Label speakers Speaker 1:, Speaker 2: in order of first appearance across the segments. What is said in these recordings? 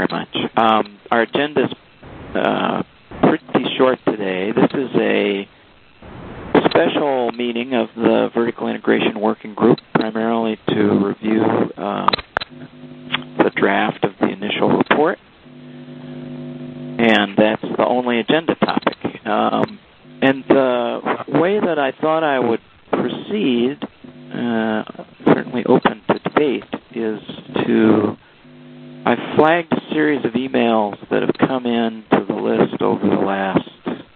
Speaker 1: very much. Our agenda's pretty short today. This is a special meeting of the Vertical Integration Working Group, primarily to review the draft of the initial report. And that's the only agenda topic. And the way that I thought I would proceed, certainly open to debate, is I flagged a series of emails that have come in to the list over the last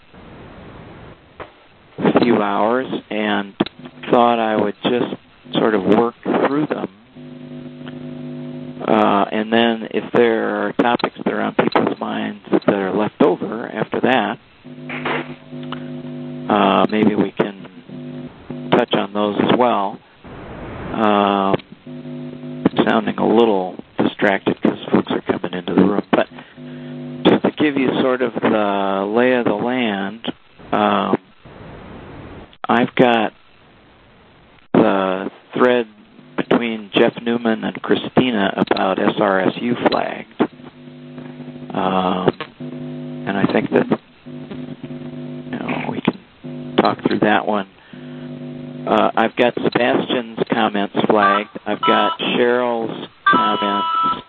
Speaker 1: few hours, and thought I would just sort of work through them. And then if there are topics that are on people's minds that are left over after that, maybe we can touch on those as well. Sounding a little distracted because folks are coming into the room. But just to give you sort of the lay of the land, I've got the thread between Jeff Newman and Christina about SRSU flagged. And I think that we can talk through that one. I've got Sebastian's comments flagged. I've got Cheryl's comments.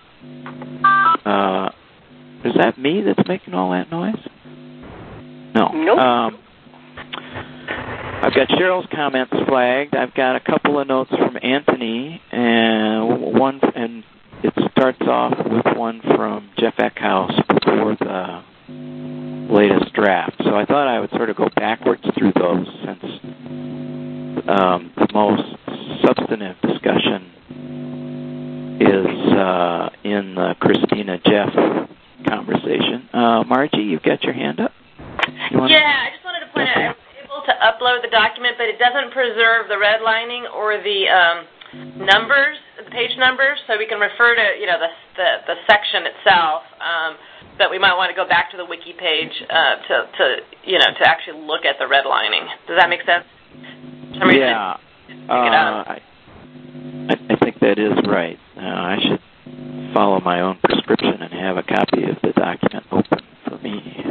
Speaker 1: Is that me that's making all that noise? No.
Speaker 2: Nope.
Speaker 1: I've got Cheryl's comments flagged. I've got a couple of notes from Anthony, and it starts off with one from Jeff Eckhouse before the latest draft. So I thought I would sort of go backwards through those, since the most substantive discussion is in the Christina-Jeff conversation. Margie, you've got your hand up?
Speaker 3: Yeah, I just wanted to point out, I was able to upload the document, but it doesn't preserve the redlining or the numbers, the page numbers, so we can refer to the section itself. But we might want to go back to the wiki page to actually look at the redlining. Does that make sense?
Speaker 1: Yeah, I think that is right. I should follow my own prescription and have a copy of the document open for me.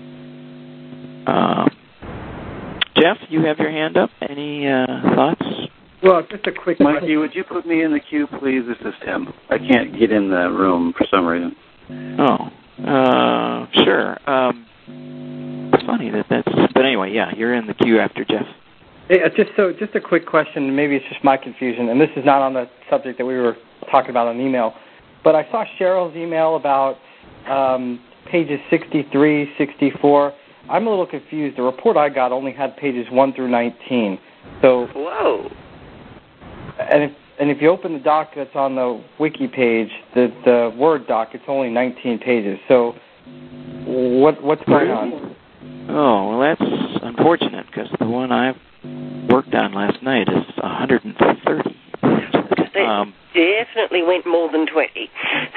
Speaker 1: Jeff, you have your hand up. Any thoughts?
Speaker 4: Well, just a quick... Mikey, would you put me in the queue, please? This is Tim. I can't get in the room for some reason.
Speaker 1: Oh, sure. It's funny that's... But anyway, yeah, you're in the queue after Jeff.
Speaker 5: Hey, just a quick question. Maybe it's just my confusion, and this is not on the subject that we were talking about on email, but I saw Cheryl's email about pages 63, 64. I'm a little confused. The report I got only had pages 1 through 19. So,
Speaker 2: whoa.
Speaker 5: And if you open the doc that's on the wiki page, the Word doc, it's only 19 pages. So, what's going on?
Speaker 1: Oh, well, that's unfortunate, because the one I worked on last night is 130.
Speaker 2: It definitely went more than 20.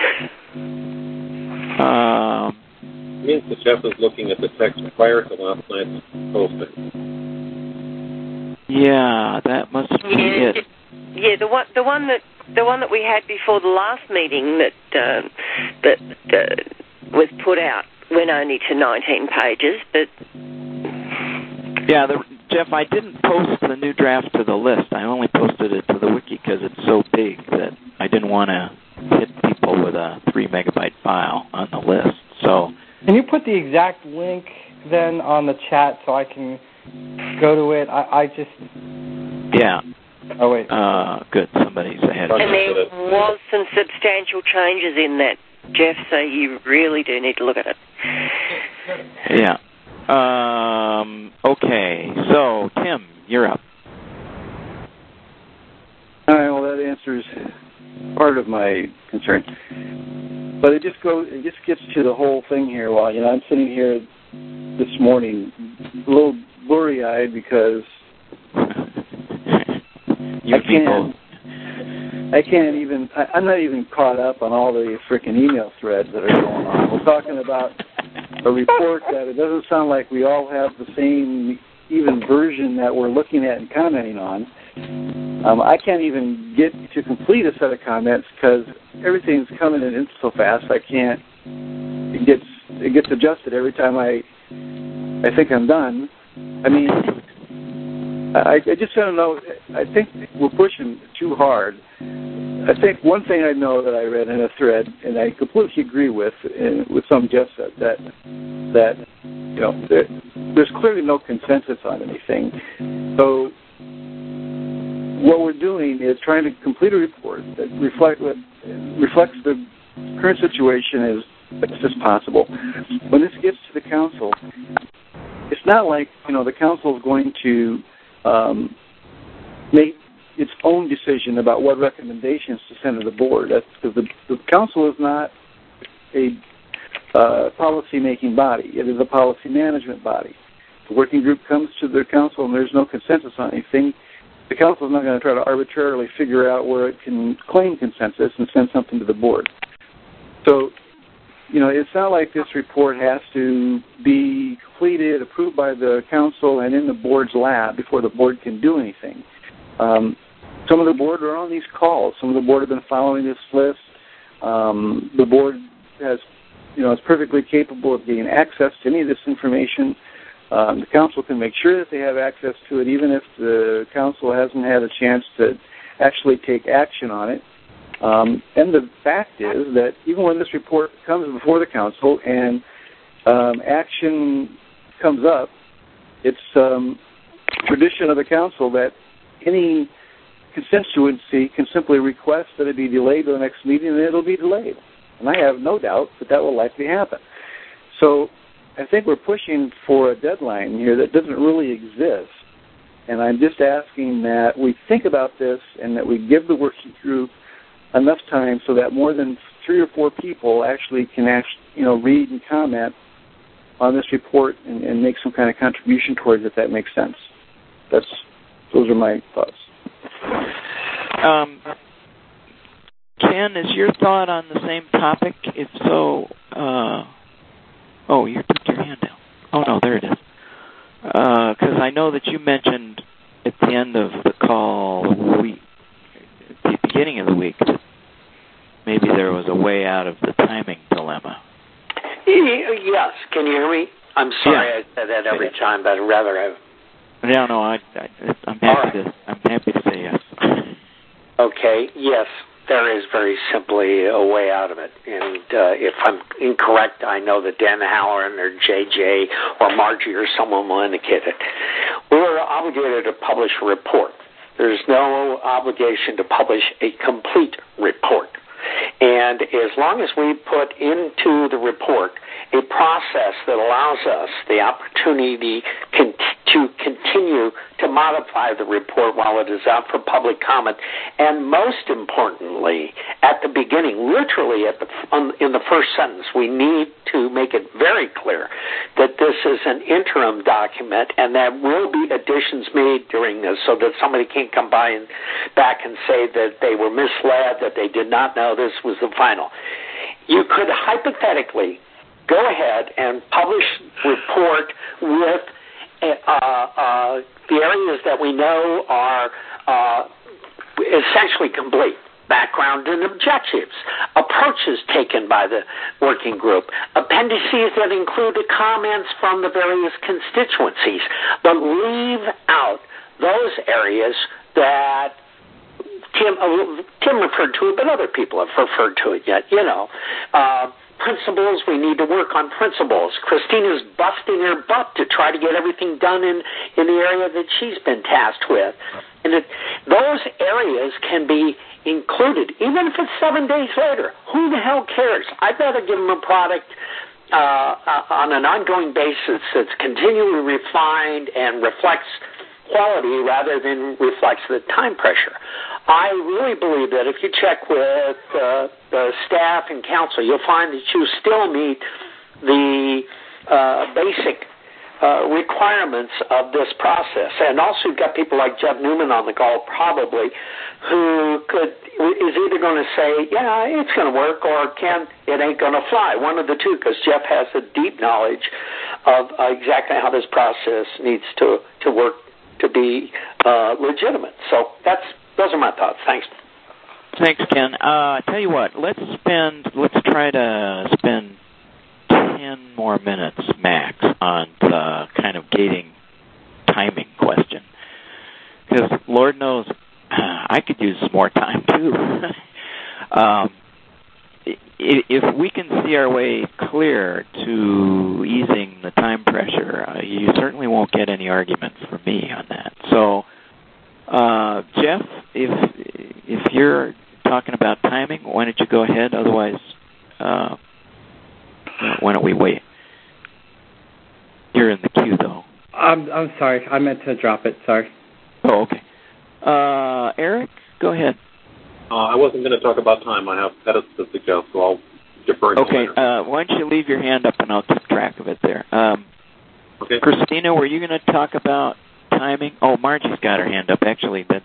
Speaker 6: It means that Jeff is looking at the text prior to last night's posting.
Speaker 1: Yeah, that must be it.
Speaker 2: Yeah, the one that we had before the last meeting that was put out went only to 19 pages, but
Speaker 1: yeah, Jeff, I didn't post the new draft to the list. I only posted it to the wiki because it's so big that I didn't want to hit people with a 3-megabyte file on the list. So,
Speaker 5: can you put the exact link then on the chat so I can go to it? I just...
Speaker 1: Yeah.
Speaker 5: Oh, wait.
Speaker 1: Good. Somebody's ahead.
Speaker 2: And there was some substantial changes in that, Jeff, so you really do need to look at it.
Speaker 1: Yeah. Okay. So, Tim, you're up.
Speaker 4: All right, well, that answers part of my concern. But it just gets to the whole thing here. While I'm sitting here this morning, a little blurry-eyed because I'm not even caught up on all the freaking email threads that are going on. We're talking about a report that it doesn't sound like we all have the same even version that we're looking at and commenting on. I can't even get to complete a set of comments because everything's coming in so fast I can't it gets adjusted every time I think I'm done. I mean, I just don't know. I think we're pushing too hard. I think one thing I know that I read in a thread, and I completely agree with something Jeff said, that you know there's clearly no consensus on anything. So what we're doing is trying to complete a report that reflects the current situation as best as possible. When this gets to the council, it's not like the council is going to make its own decision about what recommendations to send to the board. That's because the council is not a policy-making body. It is a policy management body. The working group comes to the council and there's no consensus on anything. The council is not going to try to arbitrarily figure out where it can claim consensus and send something to the board. So, it's not like this report has to be completed, approved by the council, and in the board's lab before the board can do anything. Some of the board are on these calls. Some of the board have been following this list. The board is perfectly capable of getting access to any of this information. The council can make sure that they have access to it, even if the council hasn't had a chance to actually take action on it. And the fact is that even when this report comes before the council and action comes up, it's tradition of the council that any constituency can simply request that it be delayed to the next meeting, and it'll be delayed. And I have no doubt that will likely happen. So I think we're pushing for a deadline here that doesn't really exist. And I'm just asking that we think about this and that we give the working group enough time so that more than 3 or 4 people actually can read and comment on this report and make some kind of contribution towards it, if that makes sense. Those are my thoughts.
Speaker 1: Ken, is your thought on the same topic? If so, you took your hand down. Oh, no, there it is. Because I know that you mentioned at the end of the call, at the beginning of the week, that maybe there was a way out of the timing dilemma.
Speaker 7: Yes. Can you hear me? I'm sorry I said that every time, but I'd rather have...
Speaker 1: Yeah, no, I'm happy to say yes.
Speaker 7: Okay, yes, there is very simply a way out of it. And if I'm incorrect, I know that Dan Halloran or JJ or Margie or someone will indicate it. We're obligated to publish a report. There's no obligation to publish a complete report. And as long as we put into the report a process that allows us the opportunity to continue to modify the report while it is out for public comment, and most importantly, at the beginning, literally in the first sentence, we need to make it very clear that this is an interim document and there will be additions made during this so that somebody can't come back and say that they were misled, that they did not know this was the final. You could hypothetically go ahead and publish a report with the areas that we know are essentially complete. Background and objectives, approaches taken by the working group, appendices that include the comments from the various constituencies, but leave out those areas that Tim referred to it, but other people have referred to it yet. Principles, we need to work on principles. Christina's busting her butt to try to get everything done in the area that she's been tasked with. And those areas can be included, even if it's 7 days later. Who the hell cares? I'd rather give them a product on an ongoing basis that's continually refined and reflects quality rather than reflects the time pressure. I really believe that if you check with the staff and council, you'll find that you still meet the basic requirements of this process. And also you've got people like Jeff Newman on the call probably who is either going to say, yeah, it's going to work, or Ken, it ain't going to fly. One of the two, because Jeff has a deep knowledge of exactly how this process needs to work to be legitimate. So those are my thoughts. Thanks.
Speaker 1: Thanks, Ken. I tell you what, let's try to spend 2 more minutes max on the kind of gating timing question. Because Lord knows I could use some more time, too. If we can see our way clear to easing the time pressure, you certainly won't get any argument from me on that. So, Jeff, if you're talking about timing, why don't you go ahead? Otherwise, why don't we wait? You're in the queue, though.
Speaker 5: I'm sorry. I meant to drop it. Sorry.
Speaker 1: Oh, okay. Eric, go ahead.
Speaker 6: I wasn't going to talk about time. I have edits to suggest, so I'll defer to
Speaker 1: Okay,
Speaker 6: later.
Speaker 1: why don't you leave your hand up and I'll keep track of it there.
Speaker 6: Okay.
Speaker 1: Christina, were you going to talk about timing? Oh, Margie's got her hand up. Actually, that's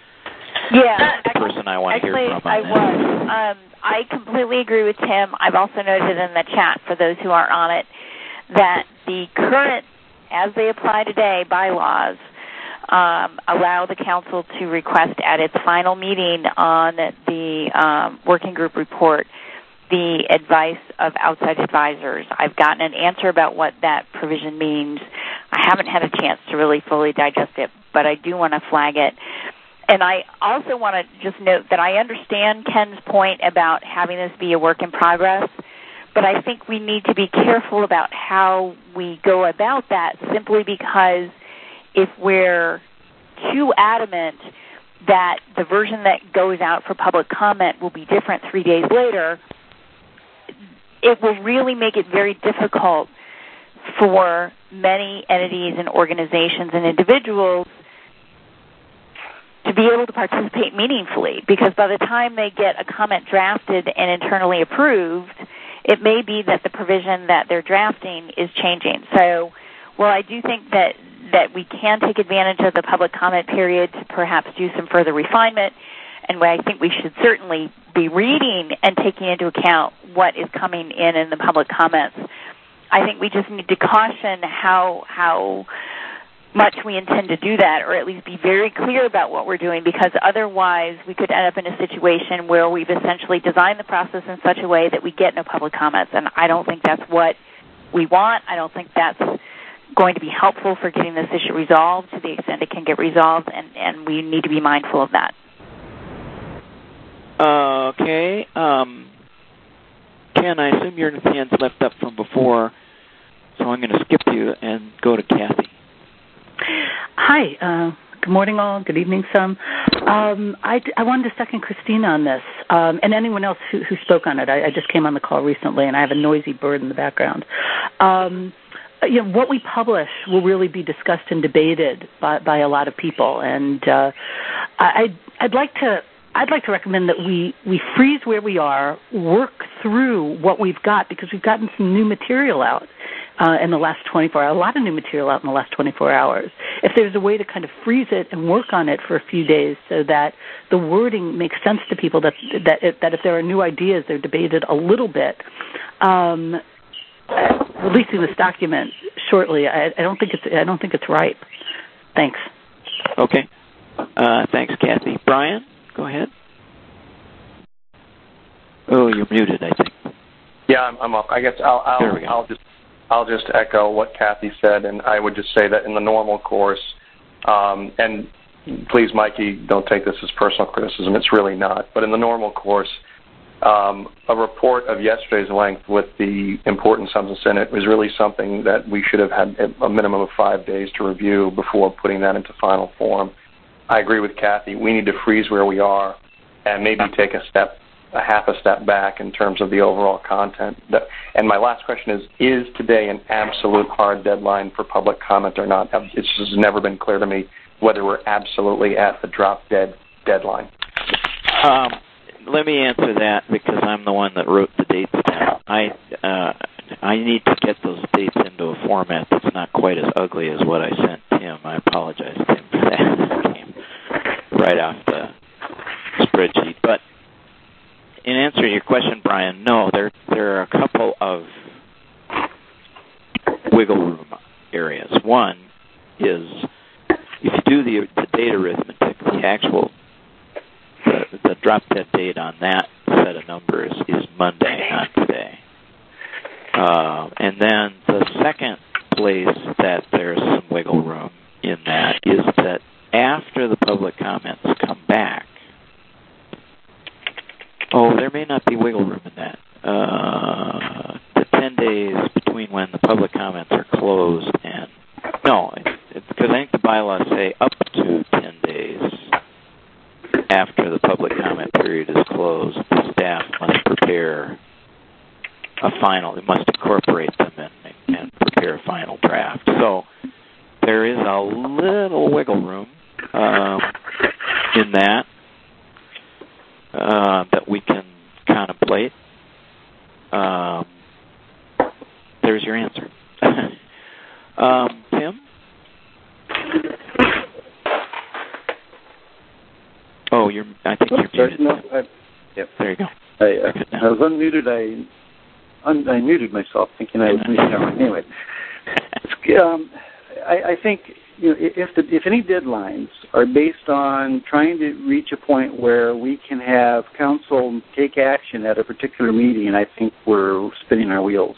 Speaker 1: the person I want to hear from.
Speaker 8: I was. I completely agree with Tim. I've also noted in the chat, for those who aren't on it, that the current, as they apply today, bylaws allow the council to request at its final meeting on the working group report the advice of outside advisors. I've gotten an answer about what that provision means. I haven't had a chance to really fully digest it, but I do want to flag it. And I also want to just note that I understand Ken's point about having this be a work in progress, but I think we need to be careful about how we go about that, simply because if we're too adamant that the version that goes out for public comment will be different 3 days later, it will really make it very difficult for many entities and organizations and individuals to be able to participate meaningfully, because by the time they get a comment drafted and internally approved, it may be that the provision that they're drafting is changing. So, well, I do think that we can take advantage of the public comment period to perhaps do some further refinement, and I think we should certainly be reading and taking into account what is coming in the public comments. I think we just need to caution how much we intend to do that, or at least be very clear about what we're doing, because otherwise we could end up in a situation where we've essentially designed the process in such a way that we get no public comments, and I don't think that's what we want. I don't think that's going to be helpful for getting this issue resolved to the extent it can get resolved, and we need to be mindful of that.
Speaker 1: Okay. Ken, I assume your hand's left up from before, so I'm going to skip you and go to Kathy.
Speaker 9: Hi. Good morning, all. Good evening, some. I wanted to second Christina on this, and anyone else who spoke on it. I just came on the call recently, and I have a noisy bird in the background. What we publish will really be discussed and debated by a lot of people, and I'd like to recommend that we freeze where we are, work through what we've got, because we've gotten some new material out in the last 24 hours, a lot of new material out in the last 24 hours. If there's a way to kind of freeze it and work on it for a few days so that the wording makes sense to people, that if there are new ideas, they're debated a little bit, releasing this document shortly, I don't think it's ripe. Thanks.
Speaker 1: Okay. Thanks, Kathy. Brian, go ahead. Oh, you're muted, I think.
Speaker 10: Yeah, I'm up. I guess I'll just echo what Kathy said, and I would just say that in the normal course, and please, Mikey, don't take this as personal criticism. It's really not. But in the normal course, a report of yesterday's length with the important substance in it was really something that we should have had a minimum of 5 days to review before putting that into final form. I agree with Kathy. We need to freeze where we are and maybe take a half a step back in terms of the overall content. And my last question is today an absolute hard deadline for public comment or not? It's just never been clear to me whether we're absolutely at the drop-dead deadline.
Speaker 1: Let me answer that, because I'm the one that wrote the dates down. I need to get those dates into a format that's not quite as ugly as what I sent Tim. I apologize, Tim, for that. It came right off the spreadsheet. But in answer to your question, Brian, no, there are a couple of wiggle room areas. One is if you do the date arithmetic, the drop-dead date on that set of numbers is Monday, not today. And then the second place that there's some wiggle room in that is that after the public comments come back, there may not be wiggle room in that. The 10 days between when the public comments are closed and... No, because I think the bylaws say up to 10 days after the public comment period is closed, the staff must prepare a final. It must incorporate them and prepare a final draft. So there is a little wiggle room in that we can contemplate. There's your answer. Tim? I think you're muted.
Speaker 4: No,
Speaker 1: yep, there you go.
Speaker 4: I was unmuted. I muted myself, thinking I was muted. Anyway, I think if any deadlines are based on trying to reach a point where we can have council take action at a particular meeting, I think we're spinning our wheels.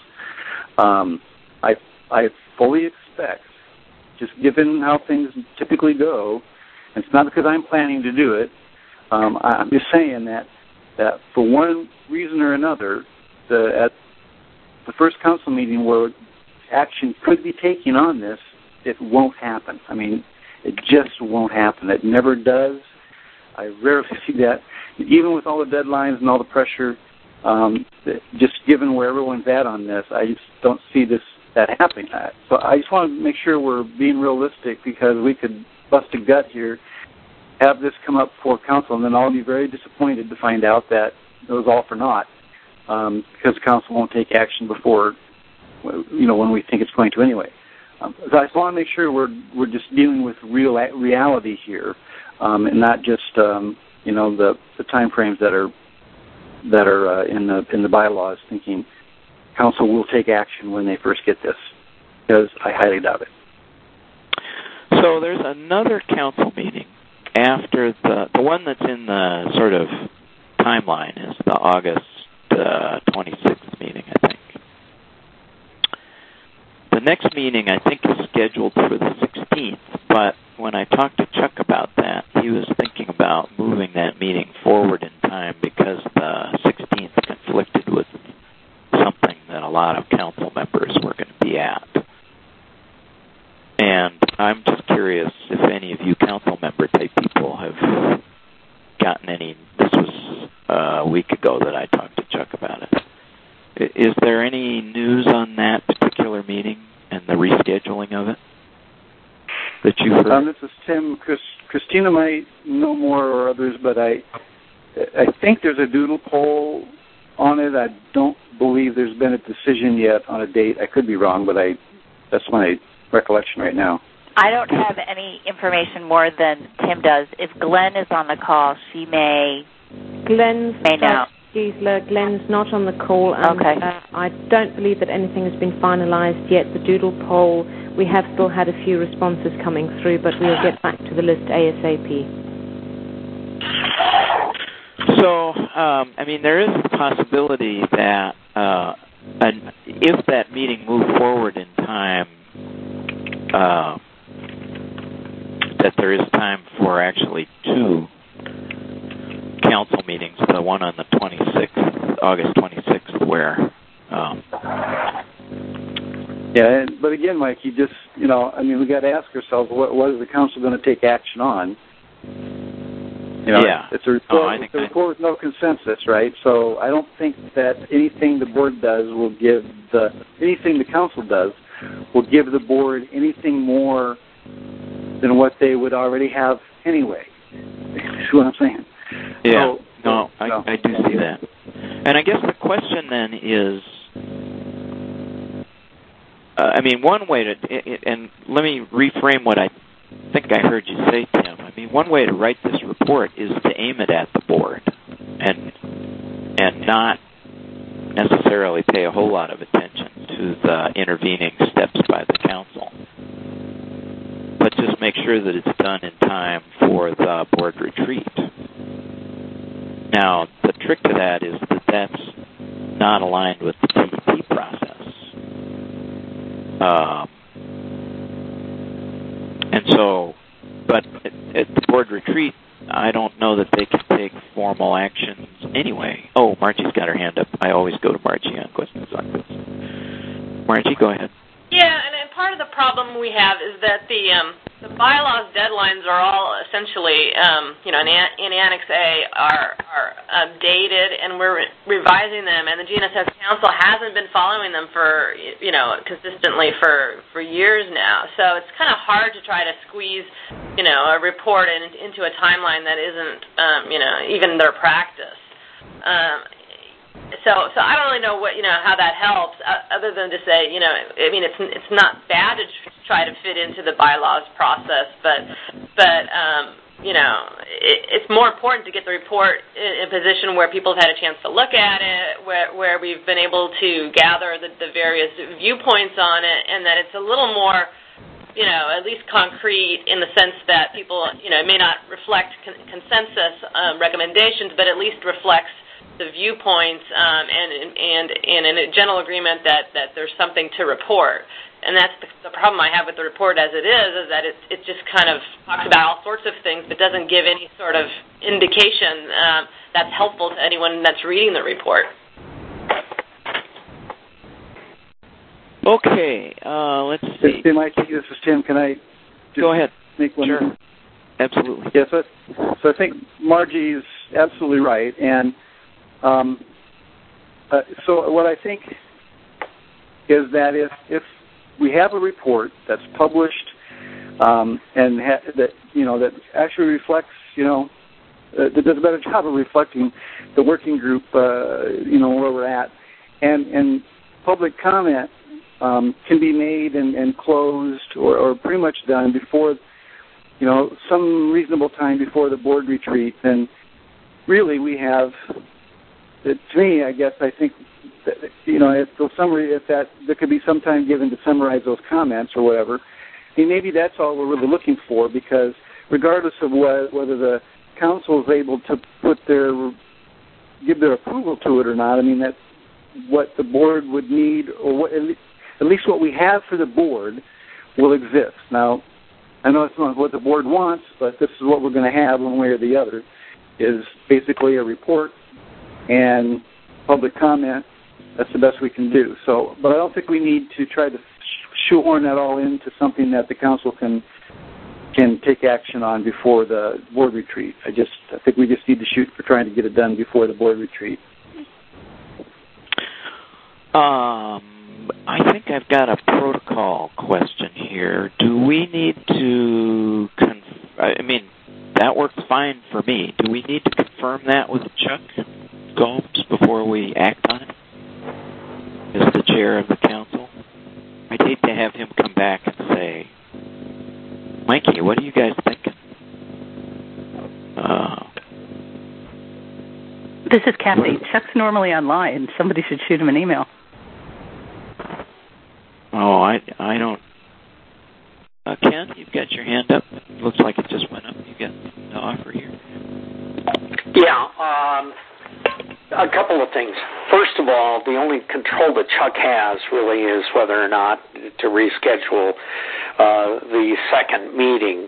Speaker 4: I fully expect, just given how things typically go, and it's not because I'm planning to do it, I'm just saying that for one reason or another, at the first council meeting where action could be taken on this, it won't happen. I mean, it just won't happen. It never does. I rarely see that. Even with all the deadlines and all the pressure, just given where everyone's at on this, I just don't see that happening. So I just want to make sure we're being realistic, because we could bust a gut here, have this come up before council, and then I'll be very disappointed to find out that it was all for naught, because council won't take action before, when we think it's going to anyway. So I just want to make sure we're just dealing with reality here, and not just the time frames that are in the bylaws, thinking council will take action when they first get this, because I highly doubt it.
Speaker 1: So there's another council meeting after the one that's in the sort of timeline is the August 26th meeting, I think. The next meeting, I think, is scheduled for the 16th, but when I talked to Chuck about that, he was thinking about moving that meeting forward in time because the 16th conflicted with something that a lot of council members were going to be at. And I'm just curious if any of you council member type people have gotten any. This was a week ago that I talked to Chuck about it. Is there any news on that particular meeting and the rescheduling of it that you've heard?
Speaker 4: This is Tim. Christina might know more, or others, but I think there's a doodle poll on it. I don't believe there's been a decision yet on a date. I could be wrong, but that's my recollection right now.
Speaker 8: I don't have any information more than Tim does. If Glenn is on the call, she may know.
Speaker 11: Glenn's not on the call, and I don't believe that anything has been finalised yet. The doodle poll, we have still had a few responses coming through, but we'll get back to the list ASAP.
Speaker 1: So, there is the possibility that if that meeting moved forward in time, that there is time for actually two council meetings, the one on the 26th, August 26th, where...
Speaker 4: Yeah, but again, Mike, we got to ask ourselves, what is the council going to take action on? It's a report with no consensus, right? So I don't think that anything the board does anything the council does will give the board anything more than what they would already have anyway. See what I'm saying?
Speaker 1: Yeah, I do see that. And I guess the question then is, one way to, and let me reframe what I think I heard you say, Tim. One way to write this report is to aim it at the board and not necessarily pay a whole lot of attention to the intervening steps by the council, but just make sure that it's done in time for the board retreat. Now, the trick to that is that that's not aligned with the TEP process. And so, but at the board retreat, I don't know that they can take formal actions anyway. Oh, Margie's got her hand up. I always go to Margie on questions like this. Margie, go ahead.
Speaker 3: Yeah, and part of the problem we have is that the bylaws deadlines are all essentially, in Annex A are dated, and we're revising them, and the GNSS Council hasn't been following them for, consistently for years now. So it's kind of hard to try to squeeze, a report into a timeline that isn't, even their practice. So I don't really know how that helps, other than to say, it's not bad to try to fit into the bylaws process, but it's more important to get the report in a position where people have had a chance to look at it, where we've been able to gather the various viewpoints on it, and that it's a little more, at least concrete in the sense that people, may not reflect consensus recommendations, but at least reflects the viewpoints and in a general agreement that there's something to report. And that's the problem I have with the report as it is that it just kind of talks about all sorts of things but doesn't give any sort of indication that's helpful to anyone that's reading the report.
Speaker 1: Okay, let's see.
Speaker 4: Hey, Mikey, this is Tim. Can I
Speaker 1: go ahead?
Speaker 4: Make one?
Speaker 1: Sure. Absolutely.
Speaker 4: Yes, so I think Margie's absolutely right. And so what I think is that if we have a report that's published and that actually reflects, that does a better job of reflecting the working group, where we're at, and public comment can be made and closed or pretty much done before, some reasonable time before the board retreat, then really we have. To me, I think that, if there could be some time given to summarize those comments or whatever. I mean, maybe that's all we're really looking for, because regardless of whether the council is able to give their approval to it or not, I mean, that's what the board would need, or at least what we have for the board will exist. Now, I know it's not what the board wants, but this is what we're going to have one way or the other, is basically a report and public comment. That's the best we can do. So, but I don't think we need to try to shoehorn that all into something that the council can take action on before the board retreat. I think we just need to shoot for trying to get it done before the board retreat.
Speaker 1: I think I've got a protocol question here. Do we need to that works fine for me. Do we need to confirm that with Chuck Gomes before we act on it as the chair of the council? I'd hate to have him come back and say, Mikey, what are you guys thinking?
Speaker 9: This is Kathy. Chuck's normally online. Somebody should shoot him an email.
Speaker 1: Oh, I don't. Ken, you've got your hand up. It looks like it just went up. You got something to offer here.
Speaker 7: Yeah, a couple of things. First of all, the only control that Chuck has really is whether or not to reschedule the second meeting.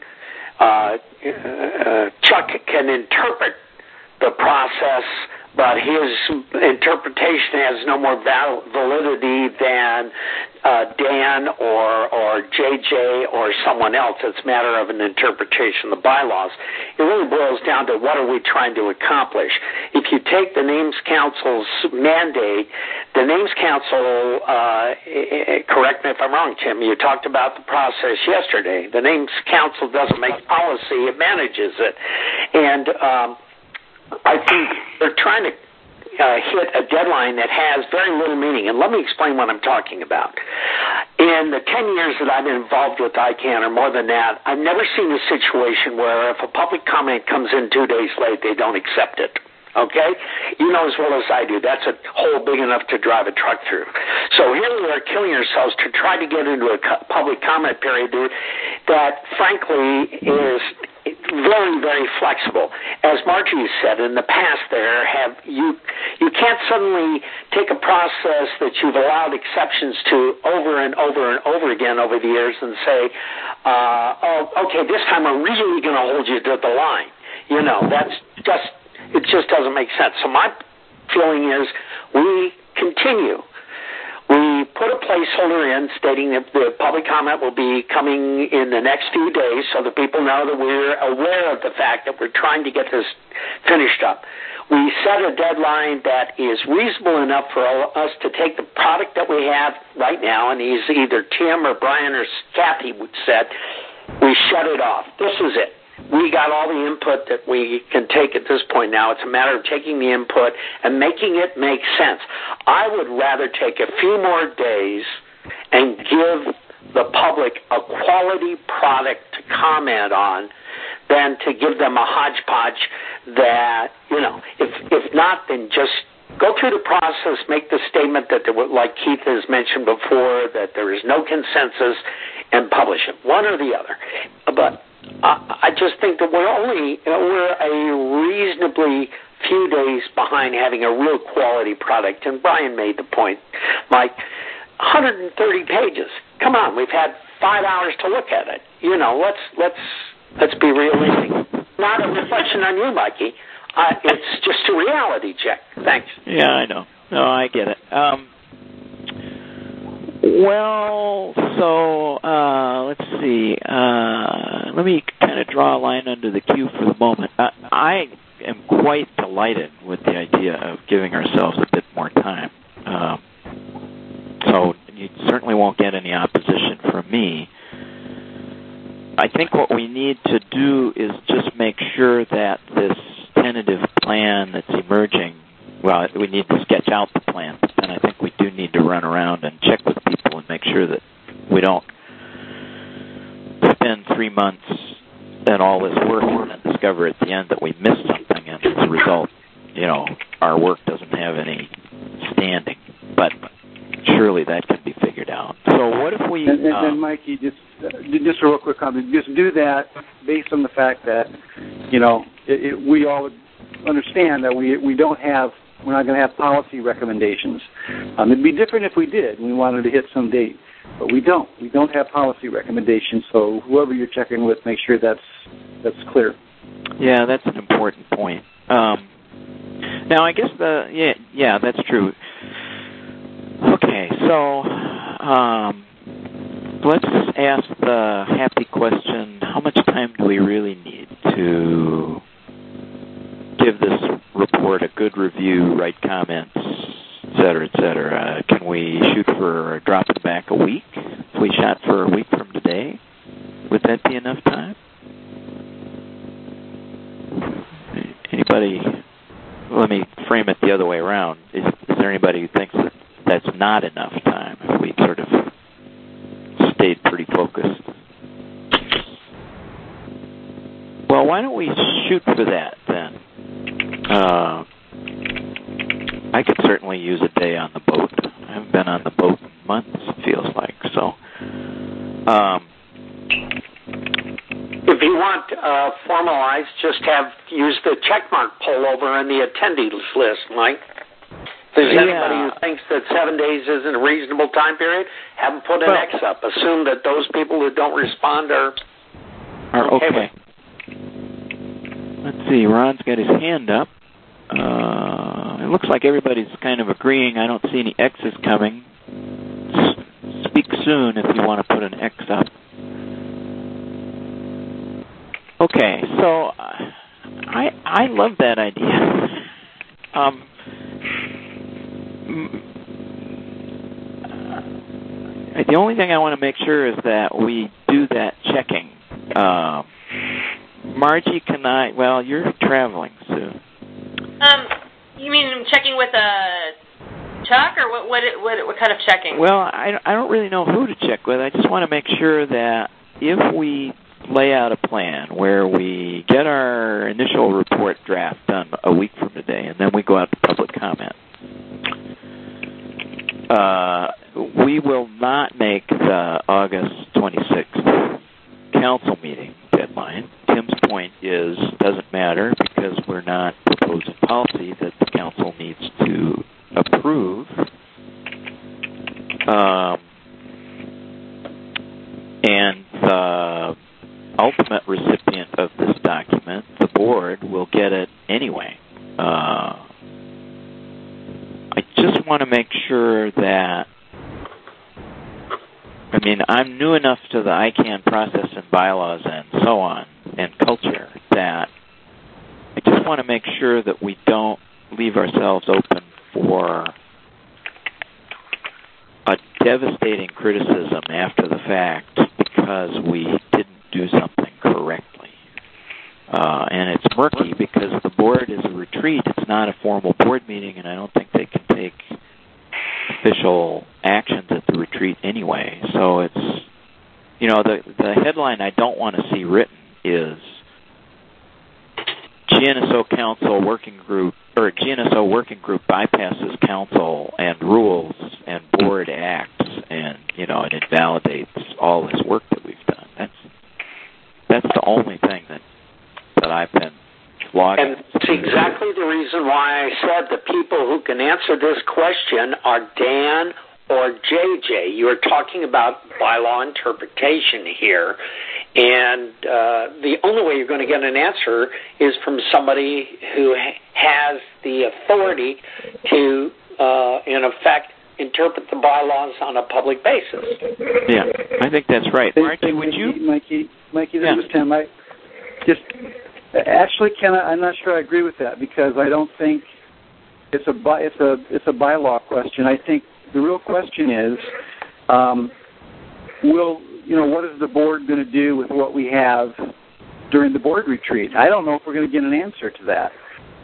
Speaker 7: Chuck can interpret the process, but his interpretation has no more validity than Dan or JJ or someone else. It's a matter of an interpretation of the bylaws. It really boils down to what are we trying to accomplish. If you take the Names Council's mandate, the Names Council, correct me if I'm wrong, Tim, you talked about the process yesterday. The Names Council doesn't make policy, it manages it. And I think they're trying to hit a deadline that has very little meaning. And let me explain what I'm talking about. In the 10 years that I've been involved with ICANN, or more than that, I've never seen a situation where if a public comment comes in 2 days late, they don't accept it. Okay? You know as well as I do, that's a hole big enough to drive a truck through. So here we are killing ourselves to try to get into a public comment period that, frankly, is very, very flexible. As Margie said, in the past you can't suddenly take a process that you've allowed exceptions to over and over and over again over the years and say, okay, this time I'm really going to hold you to the line. It just doesn't make sense. So my feeling is we continue. We put a placeholder in stating that the public comment will be coming in the next few days so that people know that we're aware of the fact that we're trying to get this finished up. We set a deadline that is reasonable enough for us to take the product that we have right now, and either Tim or Brian or Kathy said, we shut it off. This is it. We got all the input that we can take at this point now. It's a matter of taking the input and making it make sense. I would rather take a few more days and give the public a quality product to comment on than to give them a hodgepodge that, if not, then just go through the process, make the statement that, like Keith has mentioned before, that there is no consensus, and publish it, one or the other. But I just think that we're a reasonably few days behind having a real quality product. And Brian made the point, Mike, 130 pages. Come on, we've had 5 hours to look at it. Let's be realistic. Not a reflection on you, Mikey. It's just a reality check. Thanks.
Speaker 1: Yeah, I know. No, I get it. Let's see. Let me kind of draw a line under the queue for the moment. I am quite delighted with the idea of giving ourselves a bit more time. So you certainly won't get any opposition from me. I think what we need to do is just make sure that this tentative plan that's emerging, well, we need to sketch out the plan, but then I think we do need to run around and check with people and make sure that we don't spend 3 months and all this work and then discover at the end that we missed something, and as a result, our work doesn't have any standing. But surely that can be figured out. So what if we...
Speaker 4: And Mikey, just a real quick comment. Just do that based on the fact that, we all understand that we're not going to have policy recommendations. It'd be different if we did. We wanted to hit some date. But we don't. We don't have policy recommendations, so whoever you're checking with, make sure that's clear.
Speaker 1: Yeah, that's an important point. Now, I guess that's true. Okay, so let's ask the happy question, how much time do we really need to give this report a good review, write comments, et cetera, Can we shoot for dropping back a week? If we shot for a week from today, would that be enough time? Anybody? Let me frame it the other way around. Is there anybody who thinks that that's not enough time if we sort of stayed pretty focused? Well, why don't we shoot for that then? I could certainly use a day on the boat. I haven't been on the boat in months, it feels like. So,
Speaker 7: if you want formalized, just use the checkmark poll over in the attendees list, Mike. If there's anybody who thinks that 7 days isn't a reasonable time period, have them put an X up. Assume that those people who don't respond are okay.
Speaker 1: Let's see, Ron's got his hand up. It looks like everybody's kind of agreeing. I don't see any X's coming. Speak soon if you want to put an X up. Okay, so I love that idea. The only thing I want to make sure is that we do that checking. Margie, you're traveling soon.
Speaker 3: You mean checking with Chuck, or what kind of checking?
Speaker 1: Well, I don't really know who to check with. I just want to make sure that if we lay out a plan where we get our initial report draft done a week from today, and then we go out to public comment, we will not make the August 26th council meeting deadline. Tim's point is And the ultimate recipient of this document, the board, will get it anyway. I just want to make sure that, I'm new enough to the ICANN process and bylaws and so on, and culture, that I just want to make sure that we don't leave ourselves open for a devastating criticism after the fact because we didn't do something correctly. And it's murky because the board is a retreat. It's not a formal board meeting, and I don't think they can take official actions at the retreat anyway. So it's, the headline I don't want to see written is GNSO Council Working Group, or GNSO Working Group bypasses Council and rules and board acts, and it invalidates all this work that we've done. That's the only thing that I've been flogging.
Speaker 7: And it's exactly the reason why I said the people who can answer this question are Dan or JJ. You're talking about bylaw interpretation here, and the only way you're going to get an answer is from somebody who has the authority to, in effect, interpret the bylaws on a public basis.
Speaker 1: Yeah, I think that's right. Margie, would you?
Speaker 4: Mikey, this is Tim. Ken, I'm not sure I agree with that because I don't think it's a bylaw question. I think the real question is, what is the board going to do with what we have during the board retreat? I don't know if we're going to get an answer to that.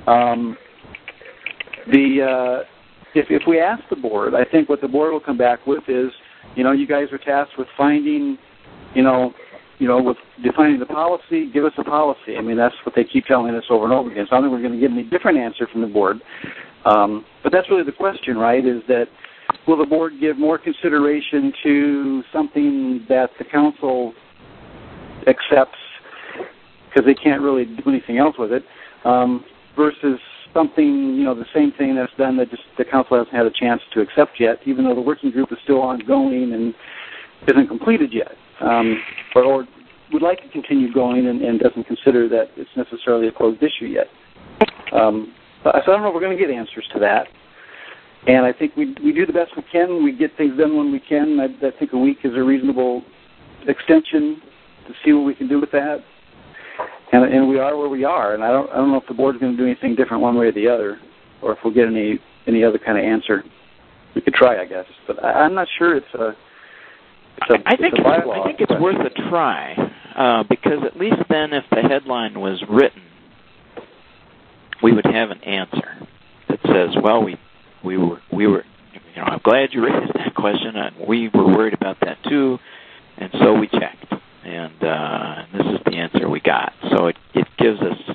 Speaker 4: If we ask the board, I think what the board will come back with is, you guys are tasked with finding, with defining the policy, give us a policy. That's what they keep telling us over and over again. So I don't think we're going to get any different answer from the board. But that's really the question, right, is that will the board give more consideration to something that the council accepts because they can't really do anything else with it, versus something, the same thing that's done that just the council hasn't had a chance to accept yet, even though the working group is still ongoing and isn't completed yet, or would like to continue going and doesn't consider that it's necessarily a closed issue yet. So I don't know if we're going to get answers to that. And I think we do the best we can. We get things done when we can. I think a week is a reasonable extension to see what we can do with that. And we are where we are. And I don't know if the board's going to do anything different one way or the other, or if we'll get any other kind of answer. We could try, I guess. But I'm not sure it's a
Speaker 1: I think it's worth a try, because at least then if the headline was written, we would have an answer that says, well, we were I'm glad you raised that question, and we were worried about that too, and so we checked, and this is the answer we got. So it gives us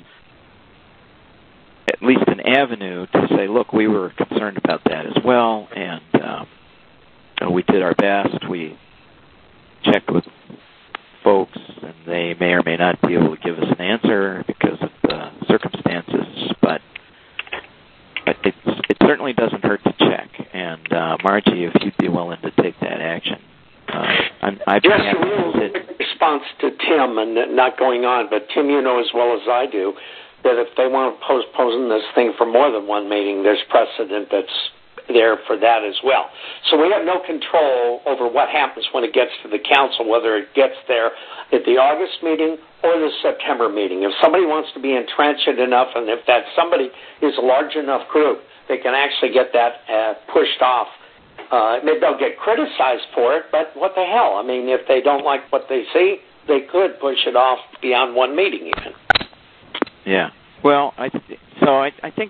Speaker 1: at least an avenue to say, look, we were concerned about that as well, and we did our best. We checked with folks, and they may or may not be able to give us an answer because of the circumstances, but it certainly doesn't hurt to check. And Margie, if you'd be willing to take that action, I'd be happy to sit.
Speaker 7: Response to Tim, and not going on, but Tim, you know as well as I do that if they want to postpone this thing for more than one meeting, there's precedent that's there for that as well. So we have no control over what happens when it gets to the council, whether it gets there at the August meeting or the September meeting. If somebody wants to be entrenched enough, and if that somebody is a large enough group, they can actually get that pushed off. Maybe they'll get criticized for it, but what the hell? If they don't like what they see, they could push it off beyond one meeting even.
Speaker 1: Yeah. Well, I think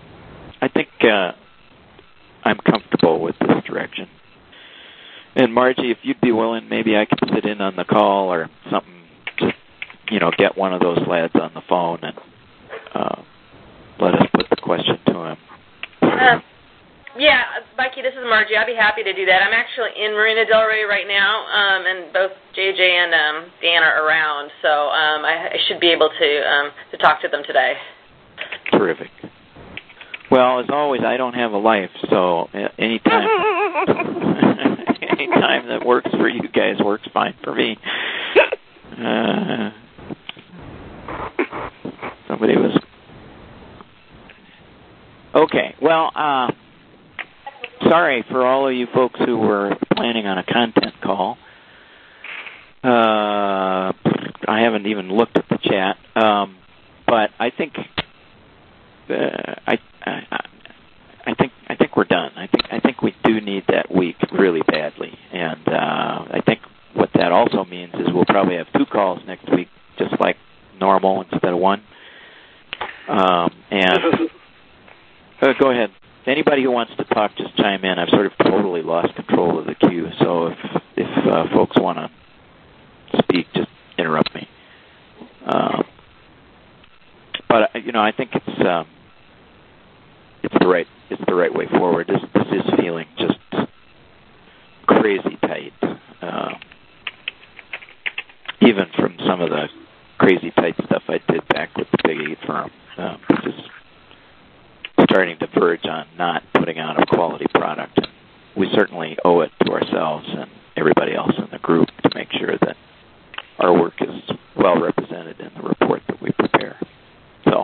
Speaker 1: I'm comfortable with this direction. And Margie, if you'd be willing, maybe I could sit in on the call or something to, get one of those lads on the phone and let us put the question to him.
Speaker 3: Yeah, Mikey, this is Margie. I'd be happy to do that. I'm actually in Marina Del Rey right now, and both JJ and Dan are around, so I should be able to talk to them today.
Speaker 1: Terrific. Well, as always, I don't have a life, so anytime Any time that works for you guys works fine for me. Somebody was... Okay, well, sorry for all of you folks who were planning on a content call. I haven't even looked at the chat, but I think I think we're done. I think we do need that week really badly, and I think what that also means is we'll probably have 2 calls next week, just like normal instead of 1. Go ahead. Anybody who wants to talk, just chime in. I've sort of totally lost control of the queue, so if folks want to speak, just interrupt me. But I think it's the right way forward. This is feeling just crazy tight, even from some of the crazy tight stuff I did back with the Big 8 firm. This is starting to verge on not putting out a quality product. And we certainly owe it to ourselves and everybody else in the group to make sure that our work is well represented in the report that we prepare. So,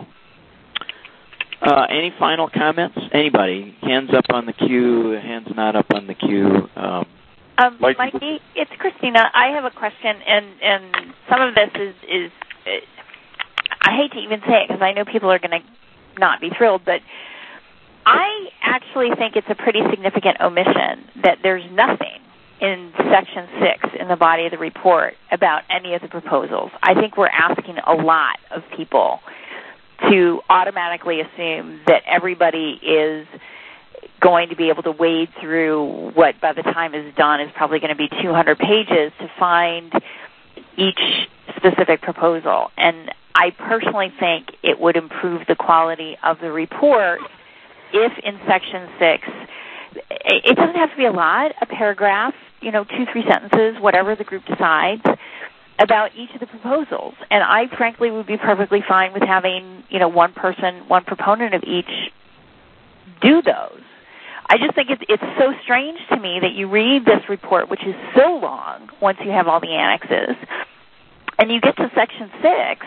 Speaker 1: any final comments? Anybody? Hands up on the queue, hands not up on the queue.
Speaker 8: Mikey, it's Christina. I have a question, and some of this is I hate to even say it because I know people are going to not be thrilled, but I actually think it's a pretty significant omission that there's nothing in Section 6 in the body of the report about any of the proposals. I think we're asking a lot of people to automatically assume that everybody is going to be able to wade through what, by the time it's done, is probably going to be 200 pages to find each specific proposal. And I personally think it would improve the quality of the report if in Section 6, it doesn't have to be a lot, a paragraph, 2-3 sentences, whatever the group decides, about each of the proposals. And I frankly would be perfectly fine with having, one proponent of each do those. I just think it's so strange to me that you read this report, which is so long once you have all the annexes, and you get to Section 6,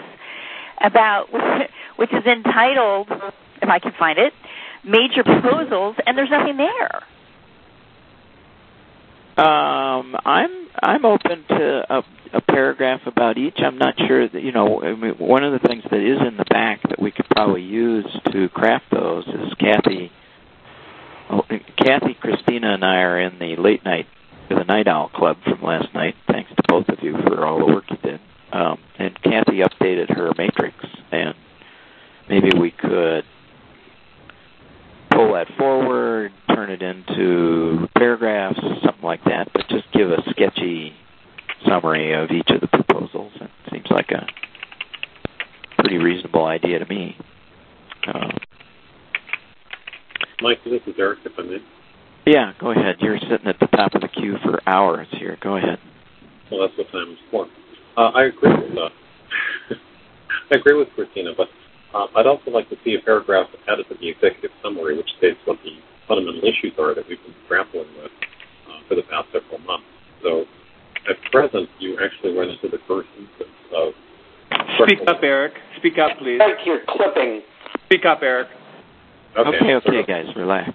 Speaker 8: which is entitled, if I can find it, Major Proposals, and there's nothing there. I'm open to a paragraph about each. I'm not sure that, one of the things that is in the back that we could probably use to craft those is Kathy, Christina, and I are in the Night Owl Club from last night. Thanks to both of you for all the work you did. And Kathy updated her matrix, and maybe we could pull that forward, turn it into paragraphs, something like that, but just give a sketchy summary of each of the proposals. It seems like a pretty reasonable idea to me.
Speaker 6: Mike, this is Eric, if I may.
Speaker 1: Yeah, go ahead. You're sitting at the top of the queue for hours here. Go ahead.
Speaker 6: Well, that's what time is for. I agree with Christina, but I'd also like to see a paragraph added to the executive summary, which states what the fundamental issues are that we've been grappling with for the past several months. So, at present, you actually run into the first instance of...
Speaker 5: Speak up, Eric. Speak up, please.
Speaker 7: Like you're clipping.
Speaker 5: Speak up, Eric.
Speaker 1: Okay, guys, relax.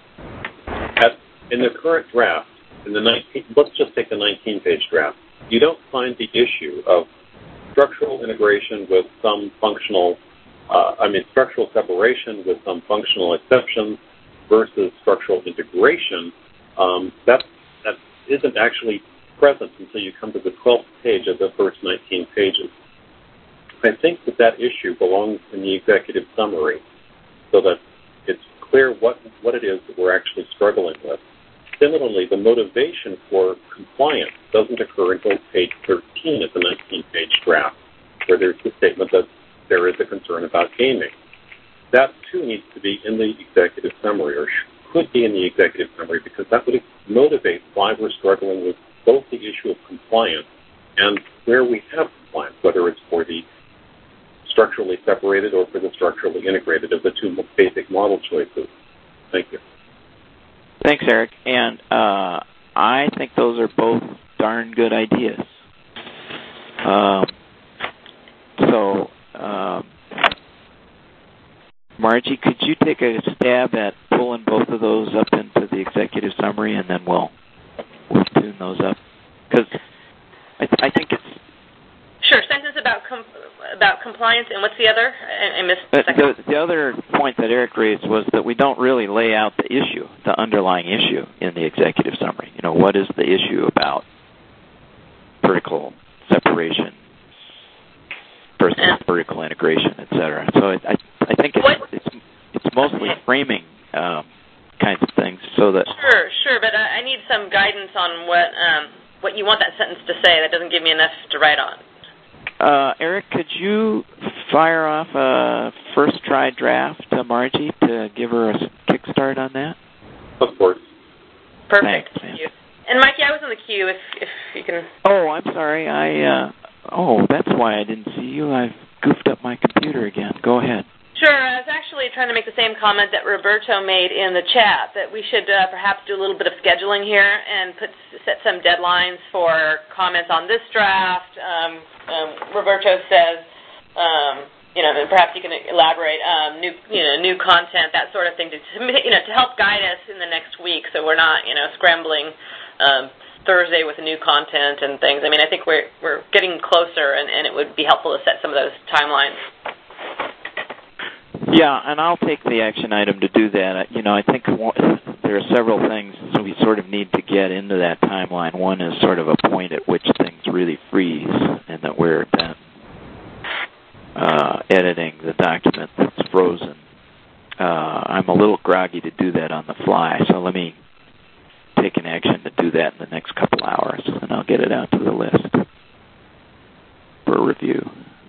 Speaker 6: In the current draft, let's just take the 19-page draft. You don't find the issue of structural integration with some functional, structural separation with some functional exceptions versus structural integration. That isn't actually present until you come to the 12th page of the first 19 pages. I think that issue belongs in the executive summary so that it's clear what it is that we're actually struggling with. Similarly, the motivation for compliance doesn't occur until page 13 of the 19-page draft, where there's the statement that there is a concern about gaming. That, too, needs to be in the executive summary, or could be in the executive summary, because that would motivate why we're struggling with both the issue of compliance and where we have compliance, whether it's for the structurally separated or for the structurally integrated of the two basic model choices. Thank you.
Speaker 1: Thanks, Eric. And I think those are both darn good ideas. Margie, could you take a stab at pulling both of those up into the executive summary, and then we'll tune those up? Because I think it's...
Speaker 3: Sure. Sentence about compliance, and what's the other? I missed
Speaker 1: the other point that Eric raised was that we don't really lay out the issue, the underlying issue in the executive summary. What is the issue about vertical separation versus vertical integration, et cetera? So I think it's mostly framing kinds of things, so that...
Speaker 3: Sure, but I need some guidance on what you want that sentence to say. That doesn't give me enough to write on.
Speaker 1: Eric, could you fire off a first try draft to Margie to give her a kickstart on that?
Speaker 6: Of course.
Speaker 3: Perfect.
Speaker 1: Thanks,
Speaker 3: Thank you. And Mikey, I was on the queue. If you can.
Speaker 1: Oh, I'm sorry. That's why I didn't see you. I've goofed up my computer again. Go ahead.
Speaker 3: Sure. I was actually trying to make the same comment that Roberto made in the chat, that we should perhaps do a little bit of scheduling here and set some deadlines for comments on this draft. Roberto says, and perhaps you can elaborate, new content, that sort of thing, to help guide us in the next week, so we're not, scrambling Thursday with new content and things. I mean, I think we're getting closer, and it would be helpful to set some of those timelines.
Speaker 1: Yeah, and I'll take the action item to do that. I think there are several things we sort of need to get into that timeline. One is sort of a point at which things really freeze, and that we're then editing the document that's frozen. I'm a little groggy to do that on the fly, so let me take an action to do that in the next couple hours, and I'll get it out to the list for review.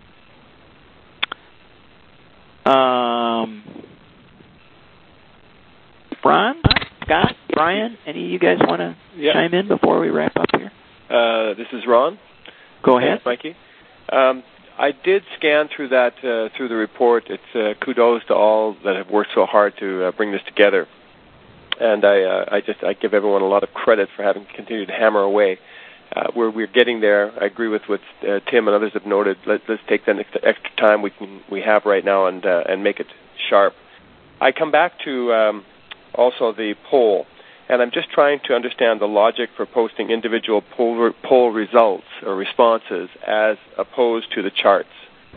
Speaker 1: Ron, Scott, Brian, any of you guys want to chime in before we wrap up here?
Speaker 12: This is Ron.
Speaker 1: Go ahead.
Speaker 12: Thanks, Mikey. I did scan through through the report. It's kudos to all that have worked so hard to bring this together. And I give everyone a lot of credit for having continued to hammer away. We're getting there. I agree with what Tim and others have noted. Let's take that extra time we have right now and make it sharp. I come back to also the poll, and I'm just trying to understand the logic for posting individual poll results or responses as opposed to the charts.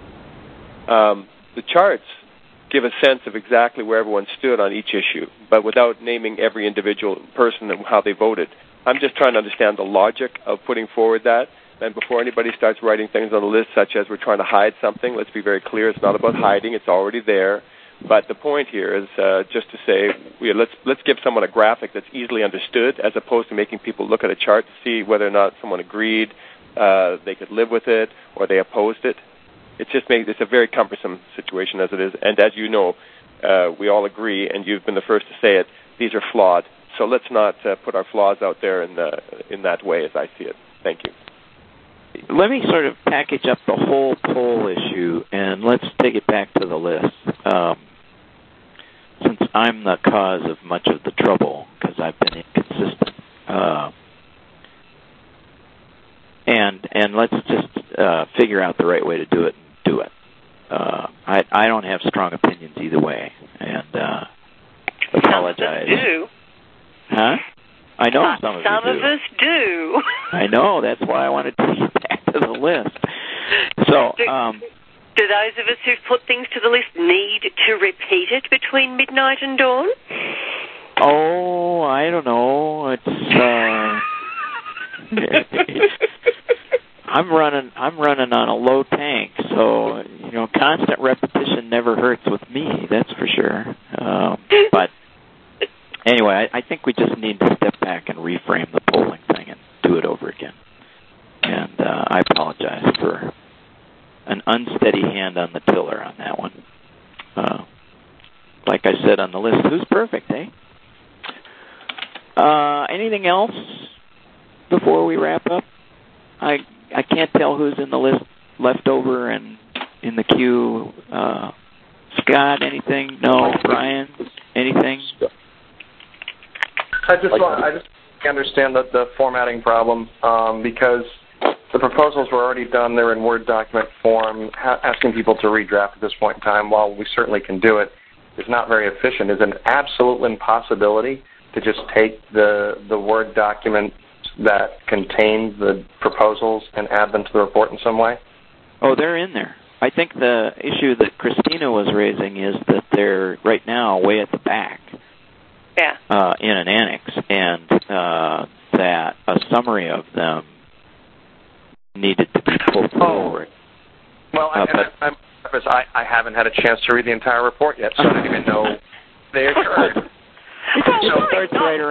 Speaker 12: The charts give a sense of exactly where everyone stood on each issue, but without naming every individual person and how they voted. I'm just trying to understand the logic of putting forward that. And before anybody starts writing things on the list, such as we're trying to hide something, let's be very clear. It's not about hiding. It's already there. But the point here is just to say, let's give someone a graphic that's easily understood, as opposed to making people look at a chart to see whether or not someone agreed, they could live with it, or they opposed it. It's a very cumbersome situation as it is. And as you know, we all agree, and you've been the first to say it, these are flawed. So let's not put our flaws out there in that way as I see it. Thank you.
Speaker 1: Let me sort of package up the whole poll issue, and let's take it back to the list. Since I'm the cause of much of the trouble, because I've been inconsistent. And let's just figure out the right way to do it and do it. I don't have strong opinions either way, and apologize.
Speaker 2: Some of us do.
Speaker 1: Huh? I know some of you do.
Speaker 2: Some of us do.
Speaker 1: I know. That's why I wanted to take you back to the list. So,
Speaker 2: do those of us who've put things to the list need to repeat it between midnight and dawn?
Speaker 1: Oh, I don't know. It's I'm running on a low tank, so constant repetition never hurts with me. That's for sure. But anyway, I think we just need to step back and reframe the polling thing and do it over again. And I apologize for an unsteady hand on the tiller on that one. Like I said on the list, who's perfect, eh? Anything else before we wrap up? I can't tell who's in the list left over and in the queue. Scott, anything? No. Brian, anything?
Speaker 10: I just I understand the formatting problem because the proposals were already done. They're in Word document form. Asking people to redraft at this point in time, while we certainly can do it, is not very efficient. Is an absolute impossibility to just take the Word document that contains the proposals and add them to the report in some way?
Speaker 1: Oh, they're in there. I think the issue that Christina was raising is that they're right now way at the back.
Speaker 2: Yeah.
Speaker 1: In an annex, and that a summary of them needed to be pulled forward.
Speaker 10: Well, I haven't had a chance to read the entire report yet, so I didn't even know they occurred.
Speaker 1: It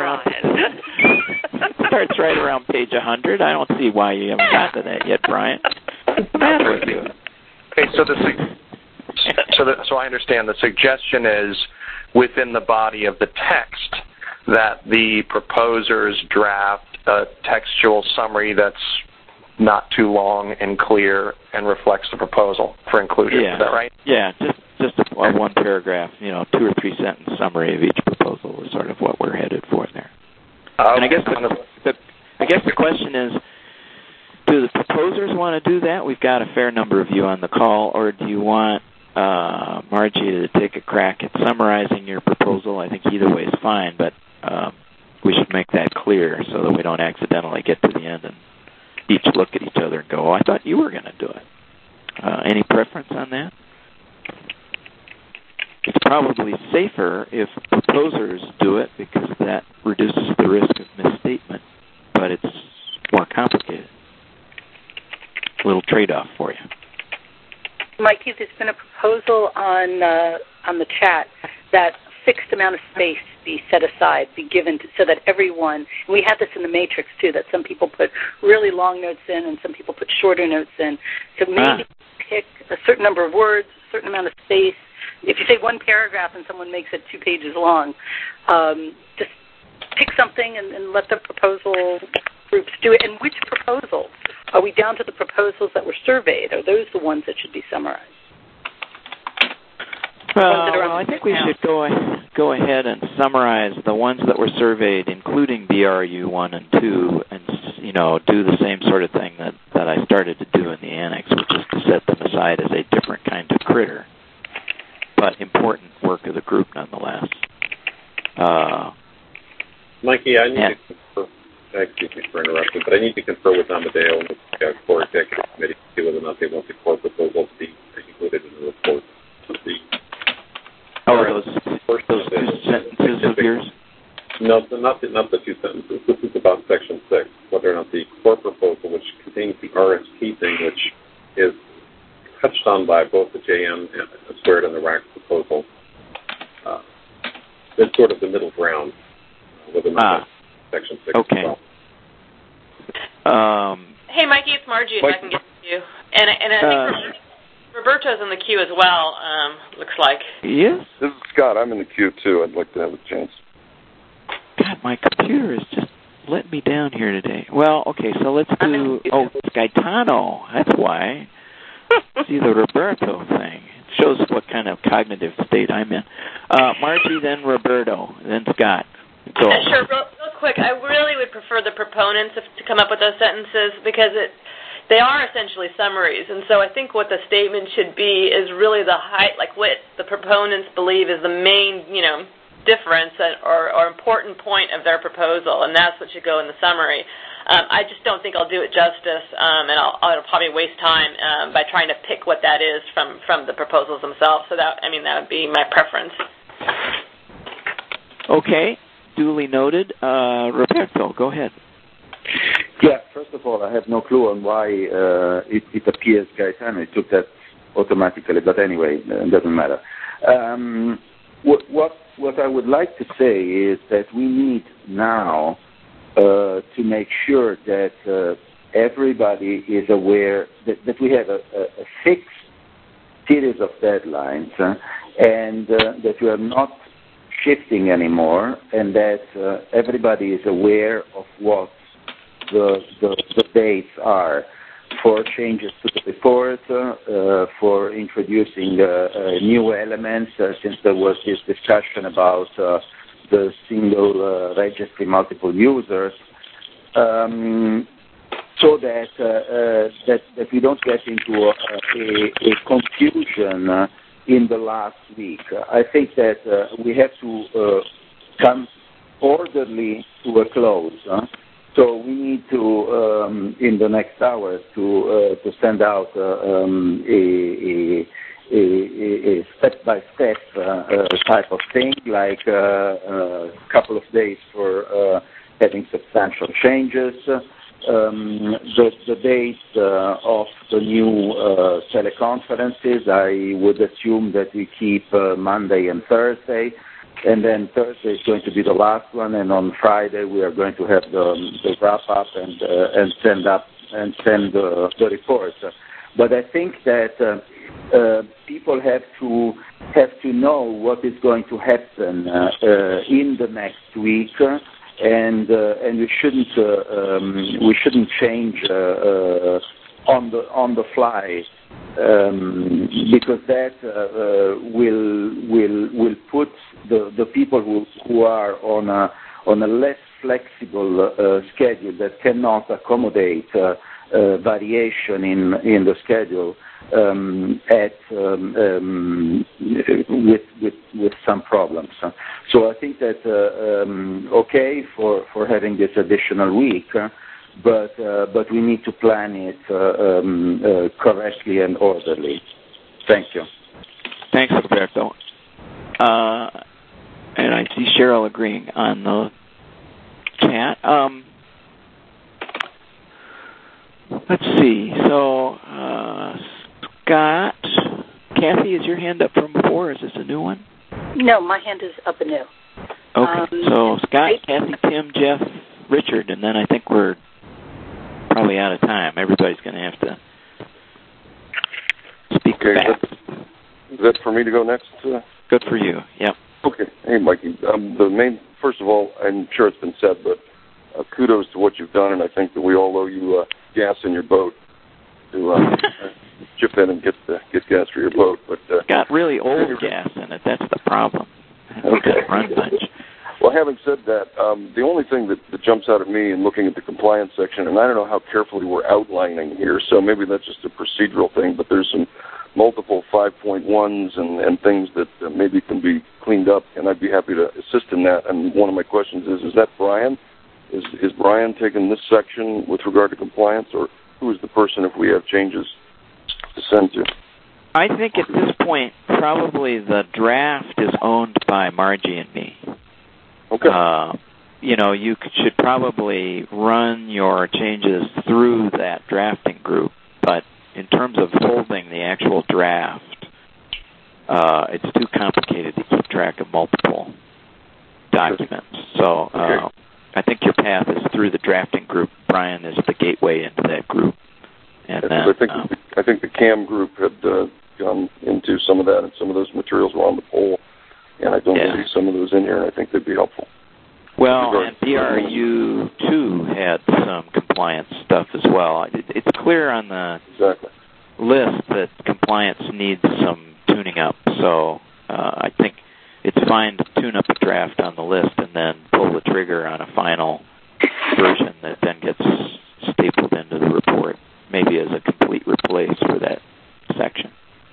Speaker 1: starts right around page 100. I don't see why you haven't gotten to that yet, Brian. What's the matter with you?
Speaker 10: Okay, so I understand the suggestion is within the body of the text that the proposers draft a textual summary that's not too long and clear and reflects the proposal for inclusion.
Speaker 1: Yeah.
Speaker 10: Is that right?
Speaker 1: Yeah, just a one paragraph, 2 or 3 sentence summary of each proposal is sort of what we're headed for there. And I guess the question is, do the proposers want to do that? We've got a fair number of you on the call, or do you want Margie to take a crack at summarizing your proposal? I think either way is fine, but we should make that clear so that we don't accidentally get to the end and each look at each other and go, oh, I thought you were going to do it. Any preference on that? It's probably safer if proposers do it because that reduces the risk of misstatement, but it's more complicated. A little trade-off for you.
Speaker 9: Mikey, there's been a proposal on the chat that a fixed amount of space be set aside, be given so that everyone, we have this in the matrix too, that some people put really long notes in and some people put shorter notes in. So maybe pick a certain number of words, a certain amount of space. If you say one paragraph and someone makes it 2 pages long, just pick something and let the proposal groups do it. And which proposals? Are we down to the proposals that were surveyed? Are those the ones that should be summarized?
Speaker 1: Well, I think we should go ahead and summarize the ones that were surveyed, including BRU 1 and 2, and do the same sort of thing that I started to do in the annex, which is to set them aside as a different kind of critter, but important work of the group nonetheless.
Speaker 6: Mikey, I need to confirm. Excuse me for interrupting, but I need to confer with Amadeo and the core executive committee to see whether or not they want the core proposal to be included in the report.
Speaker 1: Those 2 sentences of yours?
Speaker 6: No, not the 2 sentences. This is about Section 6, whether or not the core proposal, which contains the RSP thing, which is touched on by both the JM and the Squared and the RAC proposal, is sort of the middle ground whether or not Section 6
Speaker 1: okay.
Speaker 6: as
Speaker 1: well.
Speaker 3: Hey, Mikey, it's Margie, if I can get to you. And I think Roberto's in the queue as well, looks like.
Speaker 1: Yes?
Speaker 13: This is Scott. I'm in the queue, too. I'd like to have a chance.
Speaker 1: God, my computer is just letting me down here today. Well, okay, so let's do... Oh, it's Gaetano. That's why. See the Roberto thing. It shows what kind of cognitive state I'm in. Margie, then Roberto, then Scott. Go.
Speaker 3: Sure, real quick. I really would prefer the proponents to come up with those sentences because they are essentially summaries, and so I think what the statement should be is really what the proponents believe is the main, difference or important point of their proposal, and that's what should go in the summary. I just don't think I'll do it justice, and I'll probably waste time by trying to pick what that is from the proposals themselves. So that would be my preference.
Speaker 1: Okay, duly noted. Roberto, go ahead.
Speaker 14: Yeah, first of all, I have no clue on why it appears Gaetano. It took that automatically, but anyway, it doesn't matter. What I would like to say is that we need now to make sure that everybody is aware that we have a fixed series of deadlines and that we are not shifting anymore, and that everybody is aware of what the dates are for changes to the report, for introducing new elements, since there was this discussion about the single registry multiple users, so that we don't get into a confusion in the last week. I think that we have to come orderly to a close. So we need to, in the next hours, to send out a step-by-step type of thing, like a couple of days for having substantial changes, the dates of the new teleconferences. I would assume that we keep Monday and Thursday, and then Thursday is going to be the last one, and on Friday we are going to have the wrap-up and send the report. But I think that people have to know what is going to happen in the next week, and we shouldn't change on the fly, because that will put the people who are on a less flexible schedule that cannot accommodate variation in the schedule with some problems. So I think that okay for having this additional week, but we need to plan it correctly and orderly. Thank you.
Speaker 1: Thanks, Roberto. And I see Cheryl agreeing on the chat. Let's see. So, Scott, Kathy, is your hand up from before? Is this a new one?
Speaker 9: No, my hand is up anew.
Speaker 1: Okay. So, Scott, Kathy, Tim, Jeff, Richard, and then I think we're probably out of time. Everybody's going to have to speak back.
Speaker 13: Is that for me to go next?
Speaker 1: Good for you. Yep.
Speaker 13: Okay. Hey, Mikey. First of all, I'm sure it's been said, but kudos to what you've done, and I think that we all owe you gas in your boat to chip in and get gas for your boat. But
Speaker 1: got really old gas in it. That's the problem.
Speaker 13: Okay.
Speaker 1: Run bunch.
Speaker 13: Well, having said that, the only thing that jumps out at me in looking at the compliance section, and I don't know how carefully we're outlining here, so maybe that's just a procedural thing, but there's some multiple 5.1s and things that maybe can be cleaned up, and I'd be happy to assist in that. And one of my questions is that Brian? Is Brian taking this section with regard to compliance, or who is the person if we have changes to send to?
Speaker 1: I think at this point, probably the draft is owned by Margie and me.
Speaker 13: Okay.
Speaker 1: You should probably run your changes through that drafting group, but in terms of holding the actual draft, it's too complicated to keep track of multiple documents. So I think your path is through the drafting group. Brian is the gateway into that group. And then,
Speaker 13: I think the CAM group had gone into some of that, and some of those materials were on the poll, and I don't see some of those in here, and I think they'd be helpful.
Speaker 1: Well, and DRU, too, had some compliance stuff as well. It's clear on the list that compliance needs some tuning up, so I think it's fine to tune up a draft on the list and then pull the trigger on a final version that then gets stapled into the report, maybe as a complete replace for that section.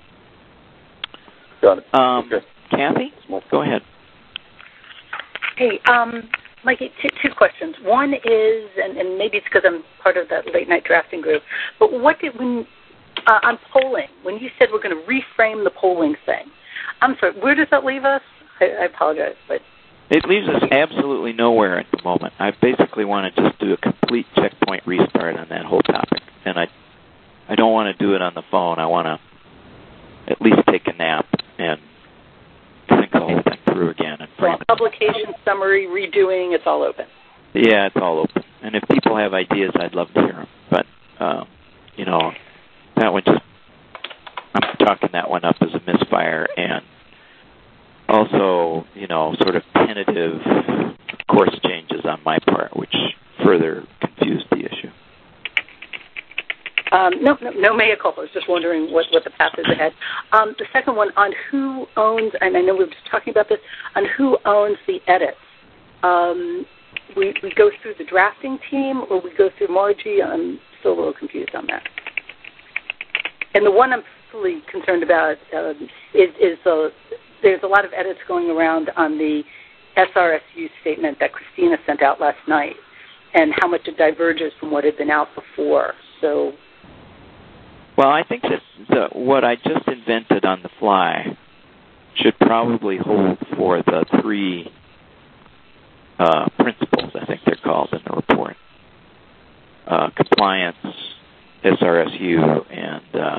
Speaker 13: Got it. Okay.
Speaker 1: Kathy, go ahead.
Speaker 9: Hey, Mikey, two questions. One is, and maybe it's because I'm part of that late night drafting group, but on polling, when you said we're going to reframe the polling thing, I'm sorry, where does that leave us? I apologize, but
Speaker 1: it leaves us absolutely nowhere at the moment. I basically want to just do a complete checkpoint restart on that whole topic, and I don't want to do it on the phone. I want to at least take a nap and think the whole thing through again. And frame it.
Speaker 9: Publication, summary, redoing, it's all open.
Speaker 1: Yeah, it's all open. And if people have ideas, I'd love to hear them. But, that one I'm chalking that one up as a misfire, and also, sort of tentative course changes on my part, which further confused the issue.
Speaker 9: No mea culpa. I was just wondering what the path is ahead. The second one on who owns, and I know we were just talking about this, on who owns the edits.
Speaker 15: we go through the drafting team or we go through Margie. I'm still a little confused on that. And the one I'm really concerned about is there's a lot of edits going around on the SRSU statement that Christina sent out last night, and how much it diverges from what had been out before. So,
Speaker 1: well, I think that what I just invented on the fly should probably hold for the three principles, I think they're called in the report. Compliance, SRSU, and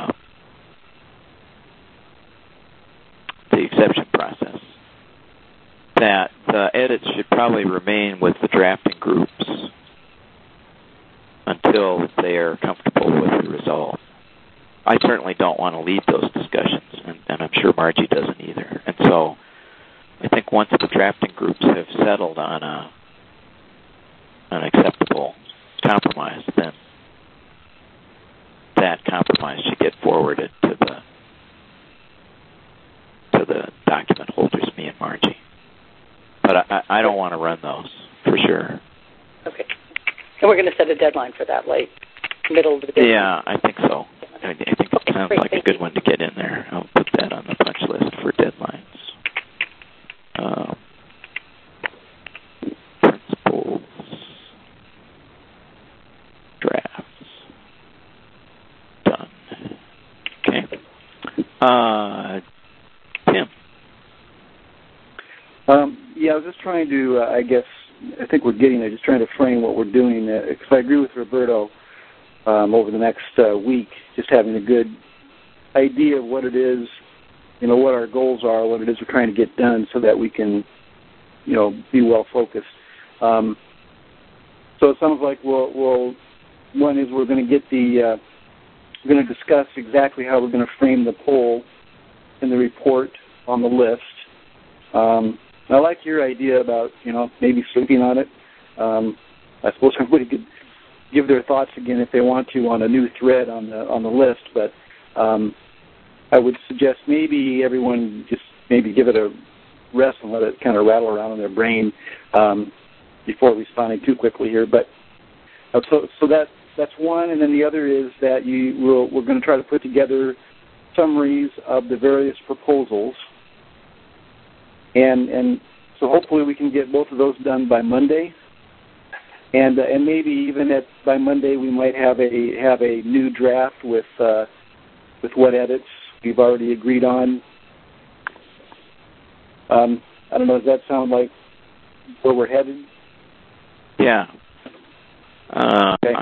Speaker 1: the exception process. That the edits should probably remain with the drafting groups until they are comfortable with the result. I certainly don't want to lead those discussions, and I'm sure Margie doesn't either. And so I think once the drafting groups have settled on an acceptable compromise, then that compromise should get forwarded to the document holders, me and Margie. But I don't want to run those, for sure.
Speaker 15: Okay. And we're going to set a deadline for that, like middle of the day?
Speaker 1: Yeah, I think so. I think it sounds like a good one to get in there. I'll put that on the punch list for deadlines. Principles. Drafts. Done. Okay. Tim.
Speaker 4: Yeah, I was just trying to, I think we're getting there, just trying to frame what we're doing. Because I agree with Roberto over the next week, just having a good idea of what it is, what our goals are, what it is we're trying to get done so that we can, be well focused. So it sounds like one is we're going to get we're going to discuss exactly how we're going to frame the poll in the report on the list. I like your idea about, maybe sleeping on it. I suppose everybody could give their thoughts again if they want to on a new thread on the list, but I would suggest maybe everyone just maybe give it a rest and let it kind of rattle around in their brain before responding too quickly here. But so that's one, and then the other is that we're going to try to put together summaries of the various proposals. And so hopefully we can get both of those done by Monday, and maybe even by Monday we might have a new draft with what edits we've already agreed on. I don't know. Does that sound like where we're headed?
Speaker 1: Yeah.
Speaker 4: Okay.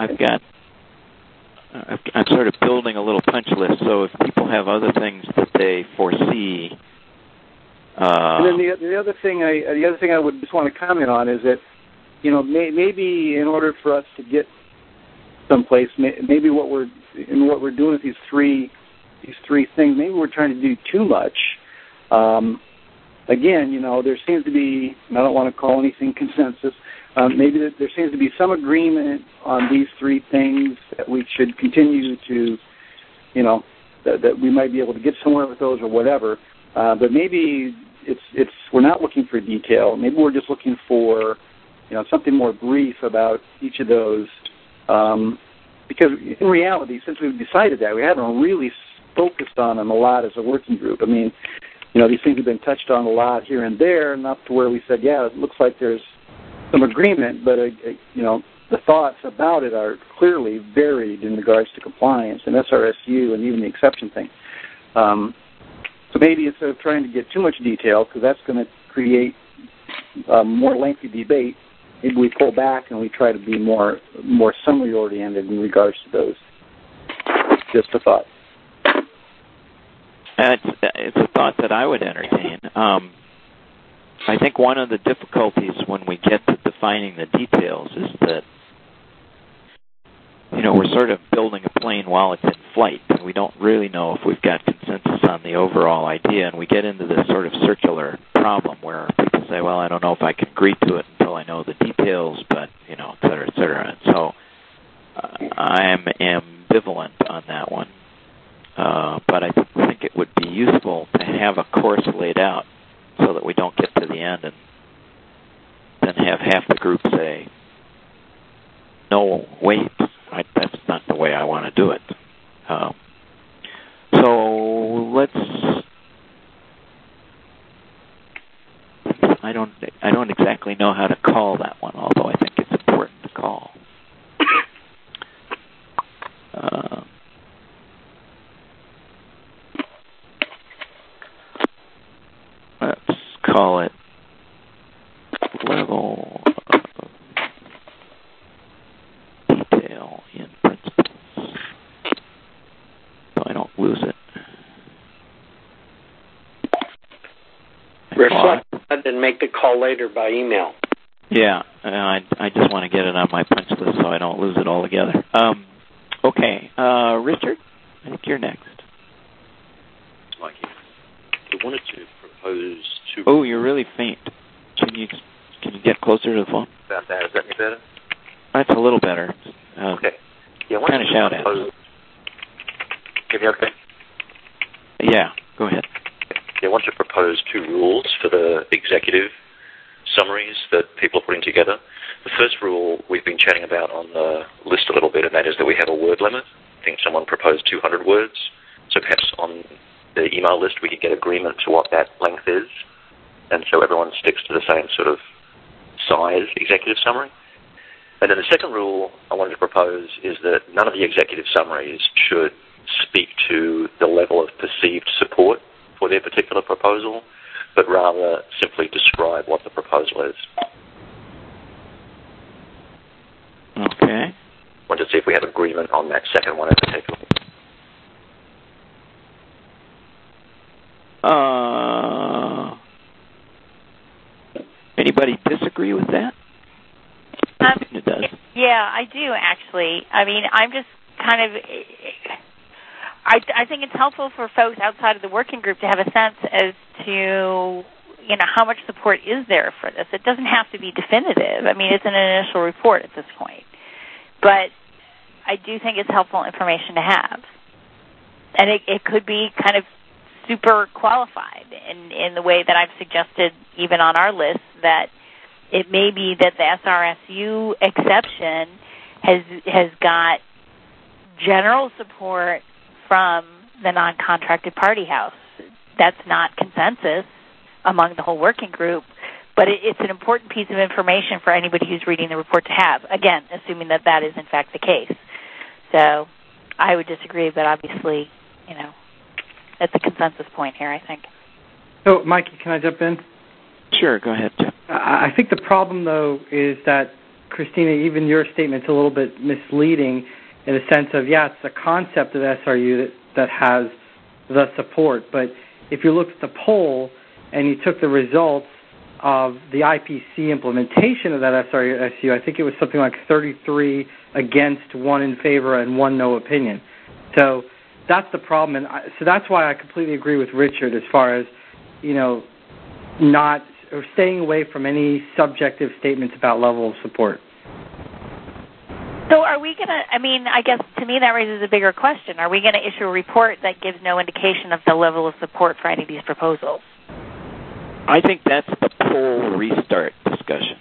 Speaker 1: I'm sort of building a little punch list. So if people have other things that they foresee.
Speaker 4: And then the other thing I would just want to comment on is that, maybe in order for us to get someplace, maybe what we're doing with these three things, maybe we're trying to do too much. Again, there seems to be, and I don't want to call anything consensus. Maybe there seems to be some agreement on these three things that we should continue to, that we might be able to get somewhere with those or whatever. But maybe it's we're not looking for detail. Maybe we're just looking for something more brief about each of those. Because in reality, since we've decided that, we haven't really focused on them a lot as a working group. I mean, these things have been touched on a lot here and there, enough to where we said, yeah, it looks like there's some agreement, but the thoughts about it are clearly varied in regards to compliance and SRSU and even the exception thing. So maybe instead of trying to get too much detail, because that's going to create more lengthy debate, maybe we pull back and we try to be more summary oriented in regards to those. Just a thought.
Speaker 1: It's a thought that I would entertain. I think one of the difficulties when we get to defining the details is that, we're sort of building a plane while it's in flight, and we don't really know if we've got consensus on the overall idea, and we get into this sort of circular problem where people say, well, I don't know if I can agree to it until I know the details, but, et cetera, et cetera. And so I am ambivalent on that one. But I think it would be useful to have a course laid out so that we don't get to the end and then have half the group say, no, wait, that's not the way I want to do it. I don't exactly know how to call that one, although I think it's important to call. Let's call it level of detail in principles, so I don't lose it.
Speaker 7: Reflect and make the call later by email.
Speaker 1: Yeah, I just want to get it on my punch list so I don't lose it altogether. Okay, Richard, I think you're next.
Speaker 16: Mikey, we wanted to propose two...
Speaker 1: Oh, you're really faint. Can you get closer to the phone?
Speaker 16: About that, is that any better?
Speaker 1: That's a little better.
Speaker 16: Okay. Yeah,
Speaker 1: kind of shout at us.
Speaker 16: Can you okay?
Speaker 1: Yeah, go ahead.
Speaker 16: I want to propose two rules for the executive summaries that people are putting together. The first rule we've been chatting about on the list a little bit, and that is that we have a word limit. I think someone proposed 200 words. So perhaps on the email list we could get agreement to what that length is, and so everyone sticks to the same sort of size executive summary. And then the second rule I wanted to propose is that none of the executive summaries should speak to the level of perceived support for their particular proposal, but rather simply describe what the proposal is.
Speaker 1: Okay.
Speaker 16: I wanted to see if we have agreement on that second one in particular.
Speaker 1: Anybody disagree with that? It does.
Speaker 8: Yeah, I do, actually. I mean, I'm just kind of... I think it's helpful for folks outside of the working group to have a sense as to, how much support is there for this. It doesn't have to be definitive. I mean, it's an initial report at this point. But I do think it's helpful information to have. And it could be kind of super qualified in the way that I've suggested, even on our list, that it may be that the SRSU exception has got general support from the non-contracted party house. That's not consensus among the whole working group, but it's an important piece of information for anybody who's reading the report to have, again, assuming that that is in fact the case. So I would disagree, but obviously, that's a consensus point here, I think.
Speaker 5: So, Mikey, can I jump in?
Speaker 1: Sure, go ahead, Jeff.
Speaker 5: I think the problem, though, is that, Christina, even your statement's a little bit misleading in the sense of, it's the concept of SRU that has the support. But if you look at the poll and you took the results of the IPC implementation of that SRU, I think it was something like 33 against, 1 in favor, and 1 no opinion. So that's the problem. And so that's why I completely agree with Richard as far as, not or staying away from any subjective statements about level of support.
Speaker 8: So are we going to, I guess to me that raises a bigger question. Are we going to issue a report that gives no indication of the level of support for any of these proposals?
Speaker 1: I think that's the poll restart discussion.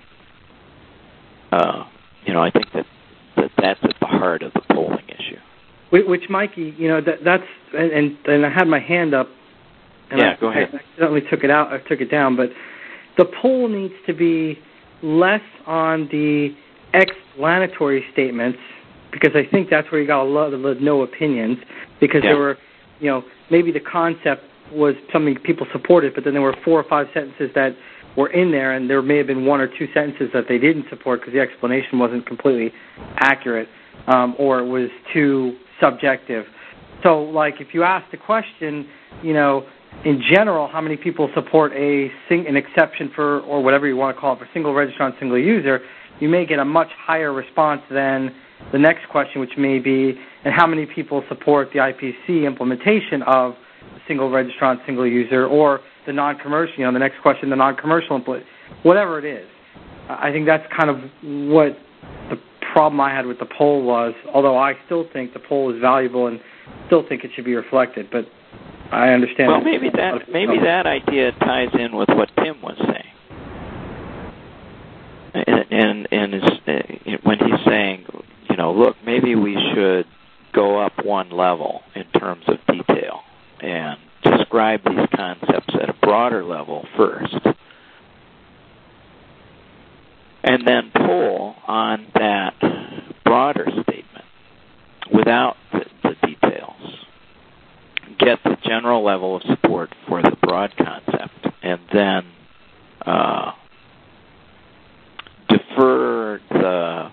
Speaker 1: I think that's at the heart of the polling issue.
Speaker 5: Which, Mikey, that's, and I had my hand up. And
Speaker 1: go ahead.
Speaker 5: I accidentally took it down, but the poll needs to be less on the explanatory statements, because I think that's where you got a lot of the no opinions, because there were, maybe the concept was something people supported, but then there were 4 or 5 sentences that were in there, and there may have been 1 or 2 sentences that they didn't support because the explanation wasn't completely accurate, or it was too subjective. So, like, if you ask the question, in general, how many people support an exception for, or whatever you want to call it, for single registrant, single user, you may get a much higher response than the next question, which may be, and how many people support the IPC implementation of single registrant, single user, or the non-commercial, the next question, the non-commercial whatever it is. I think that's kind of what the problem I had with the poll was, although I still think the poll is valuable and still think it should be reflected, but I understand.
Speaker 1: Well, maybe that idea ties in with what Tim was saying. when he's saying, look, maybe we should go up one level in terms of detail and describe these concepts at a broader level first, and then pull on that broader statement without the details. Get the general level of support for the broad concept, and then defer the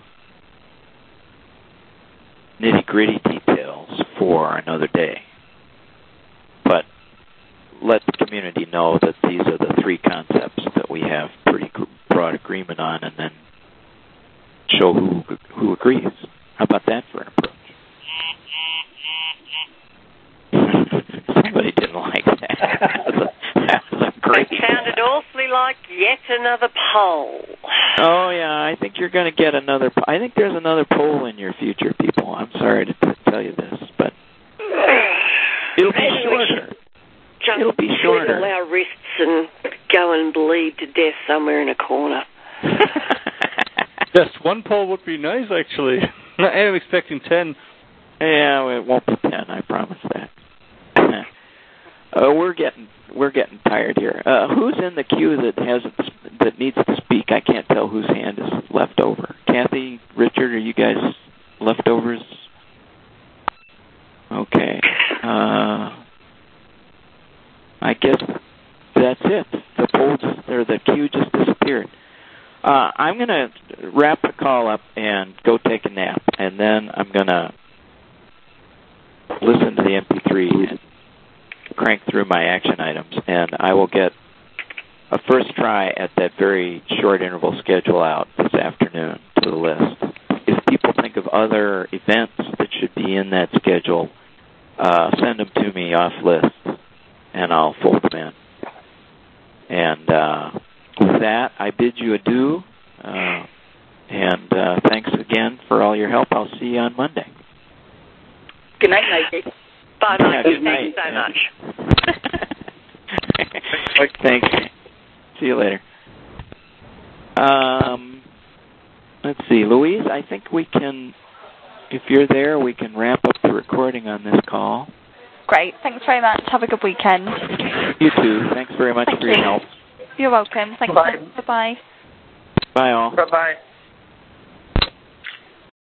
Speaker 1: nitty-gritty details for another day. But let the community know that these are the three concepts that we have pretty broad agreement on, and then show who agrees. How about that for an approach? Somebody didn't like that. That was a great.
Speaker 2: It sounded awfully like yet another poll.
Speaker 1: Oh yeah, I think you're going to get another. I think there's another poll in your future, people. I'm sorry to tell you this, but it'll be shorter. It'll be shorter.
Speaker 2: Twiddle our wrists and go and bleed to death somewhere in a corner.
Speaker 17: Just one poll would be nice, actually. I am expecting 10.
Speaker 1: Yeah, it won't be 10. I promise that. We're getting tired here. Who's in the queue that needs to speak? I can't tell whose hand is left over. Kathy, Richard, are you guys leftovers? Okay. I guess that's it. The queue just disappeared. I'm going to wrap the call up and go take a nap, and then I'm going to listen to the MP3 and crank through my action items, and I will get a first try at that very short interval schedule out this afternoon to the list. If people think of other events that should be in that schedule, send them to me off list, and I'll fold them in. And with that, I bid you adieu, and thanks again for all your help. I'll see you on Monday.
Speaker 15: Good night, Mikey.
Speaker 2: Bye, Mikey. Thanks so much.
Speaker 1: Thanks. See you later. Let's see. Louise, I think we can, if you're there, we can wrap up the recording on this call.
Speaker 18: Great. Thanks very much. Have a good weekend.
Speaker 1: You too. Thanks very much for your help.
Speaker 18: You're welcome. Thanks.
Speaker 1: Bye.
Speaker 18: Bye-bye.
Speaker 1: Bye all.
Speaker 10: Bye-bye.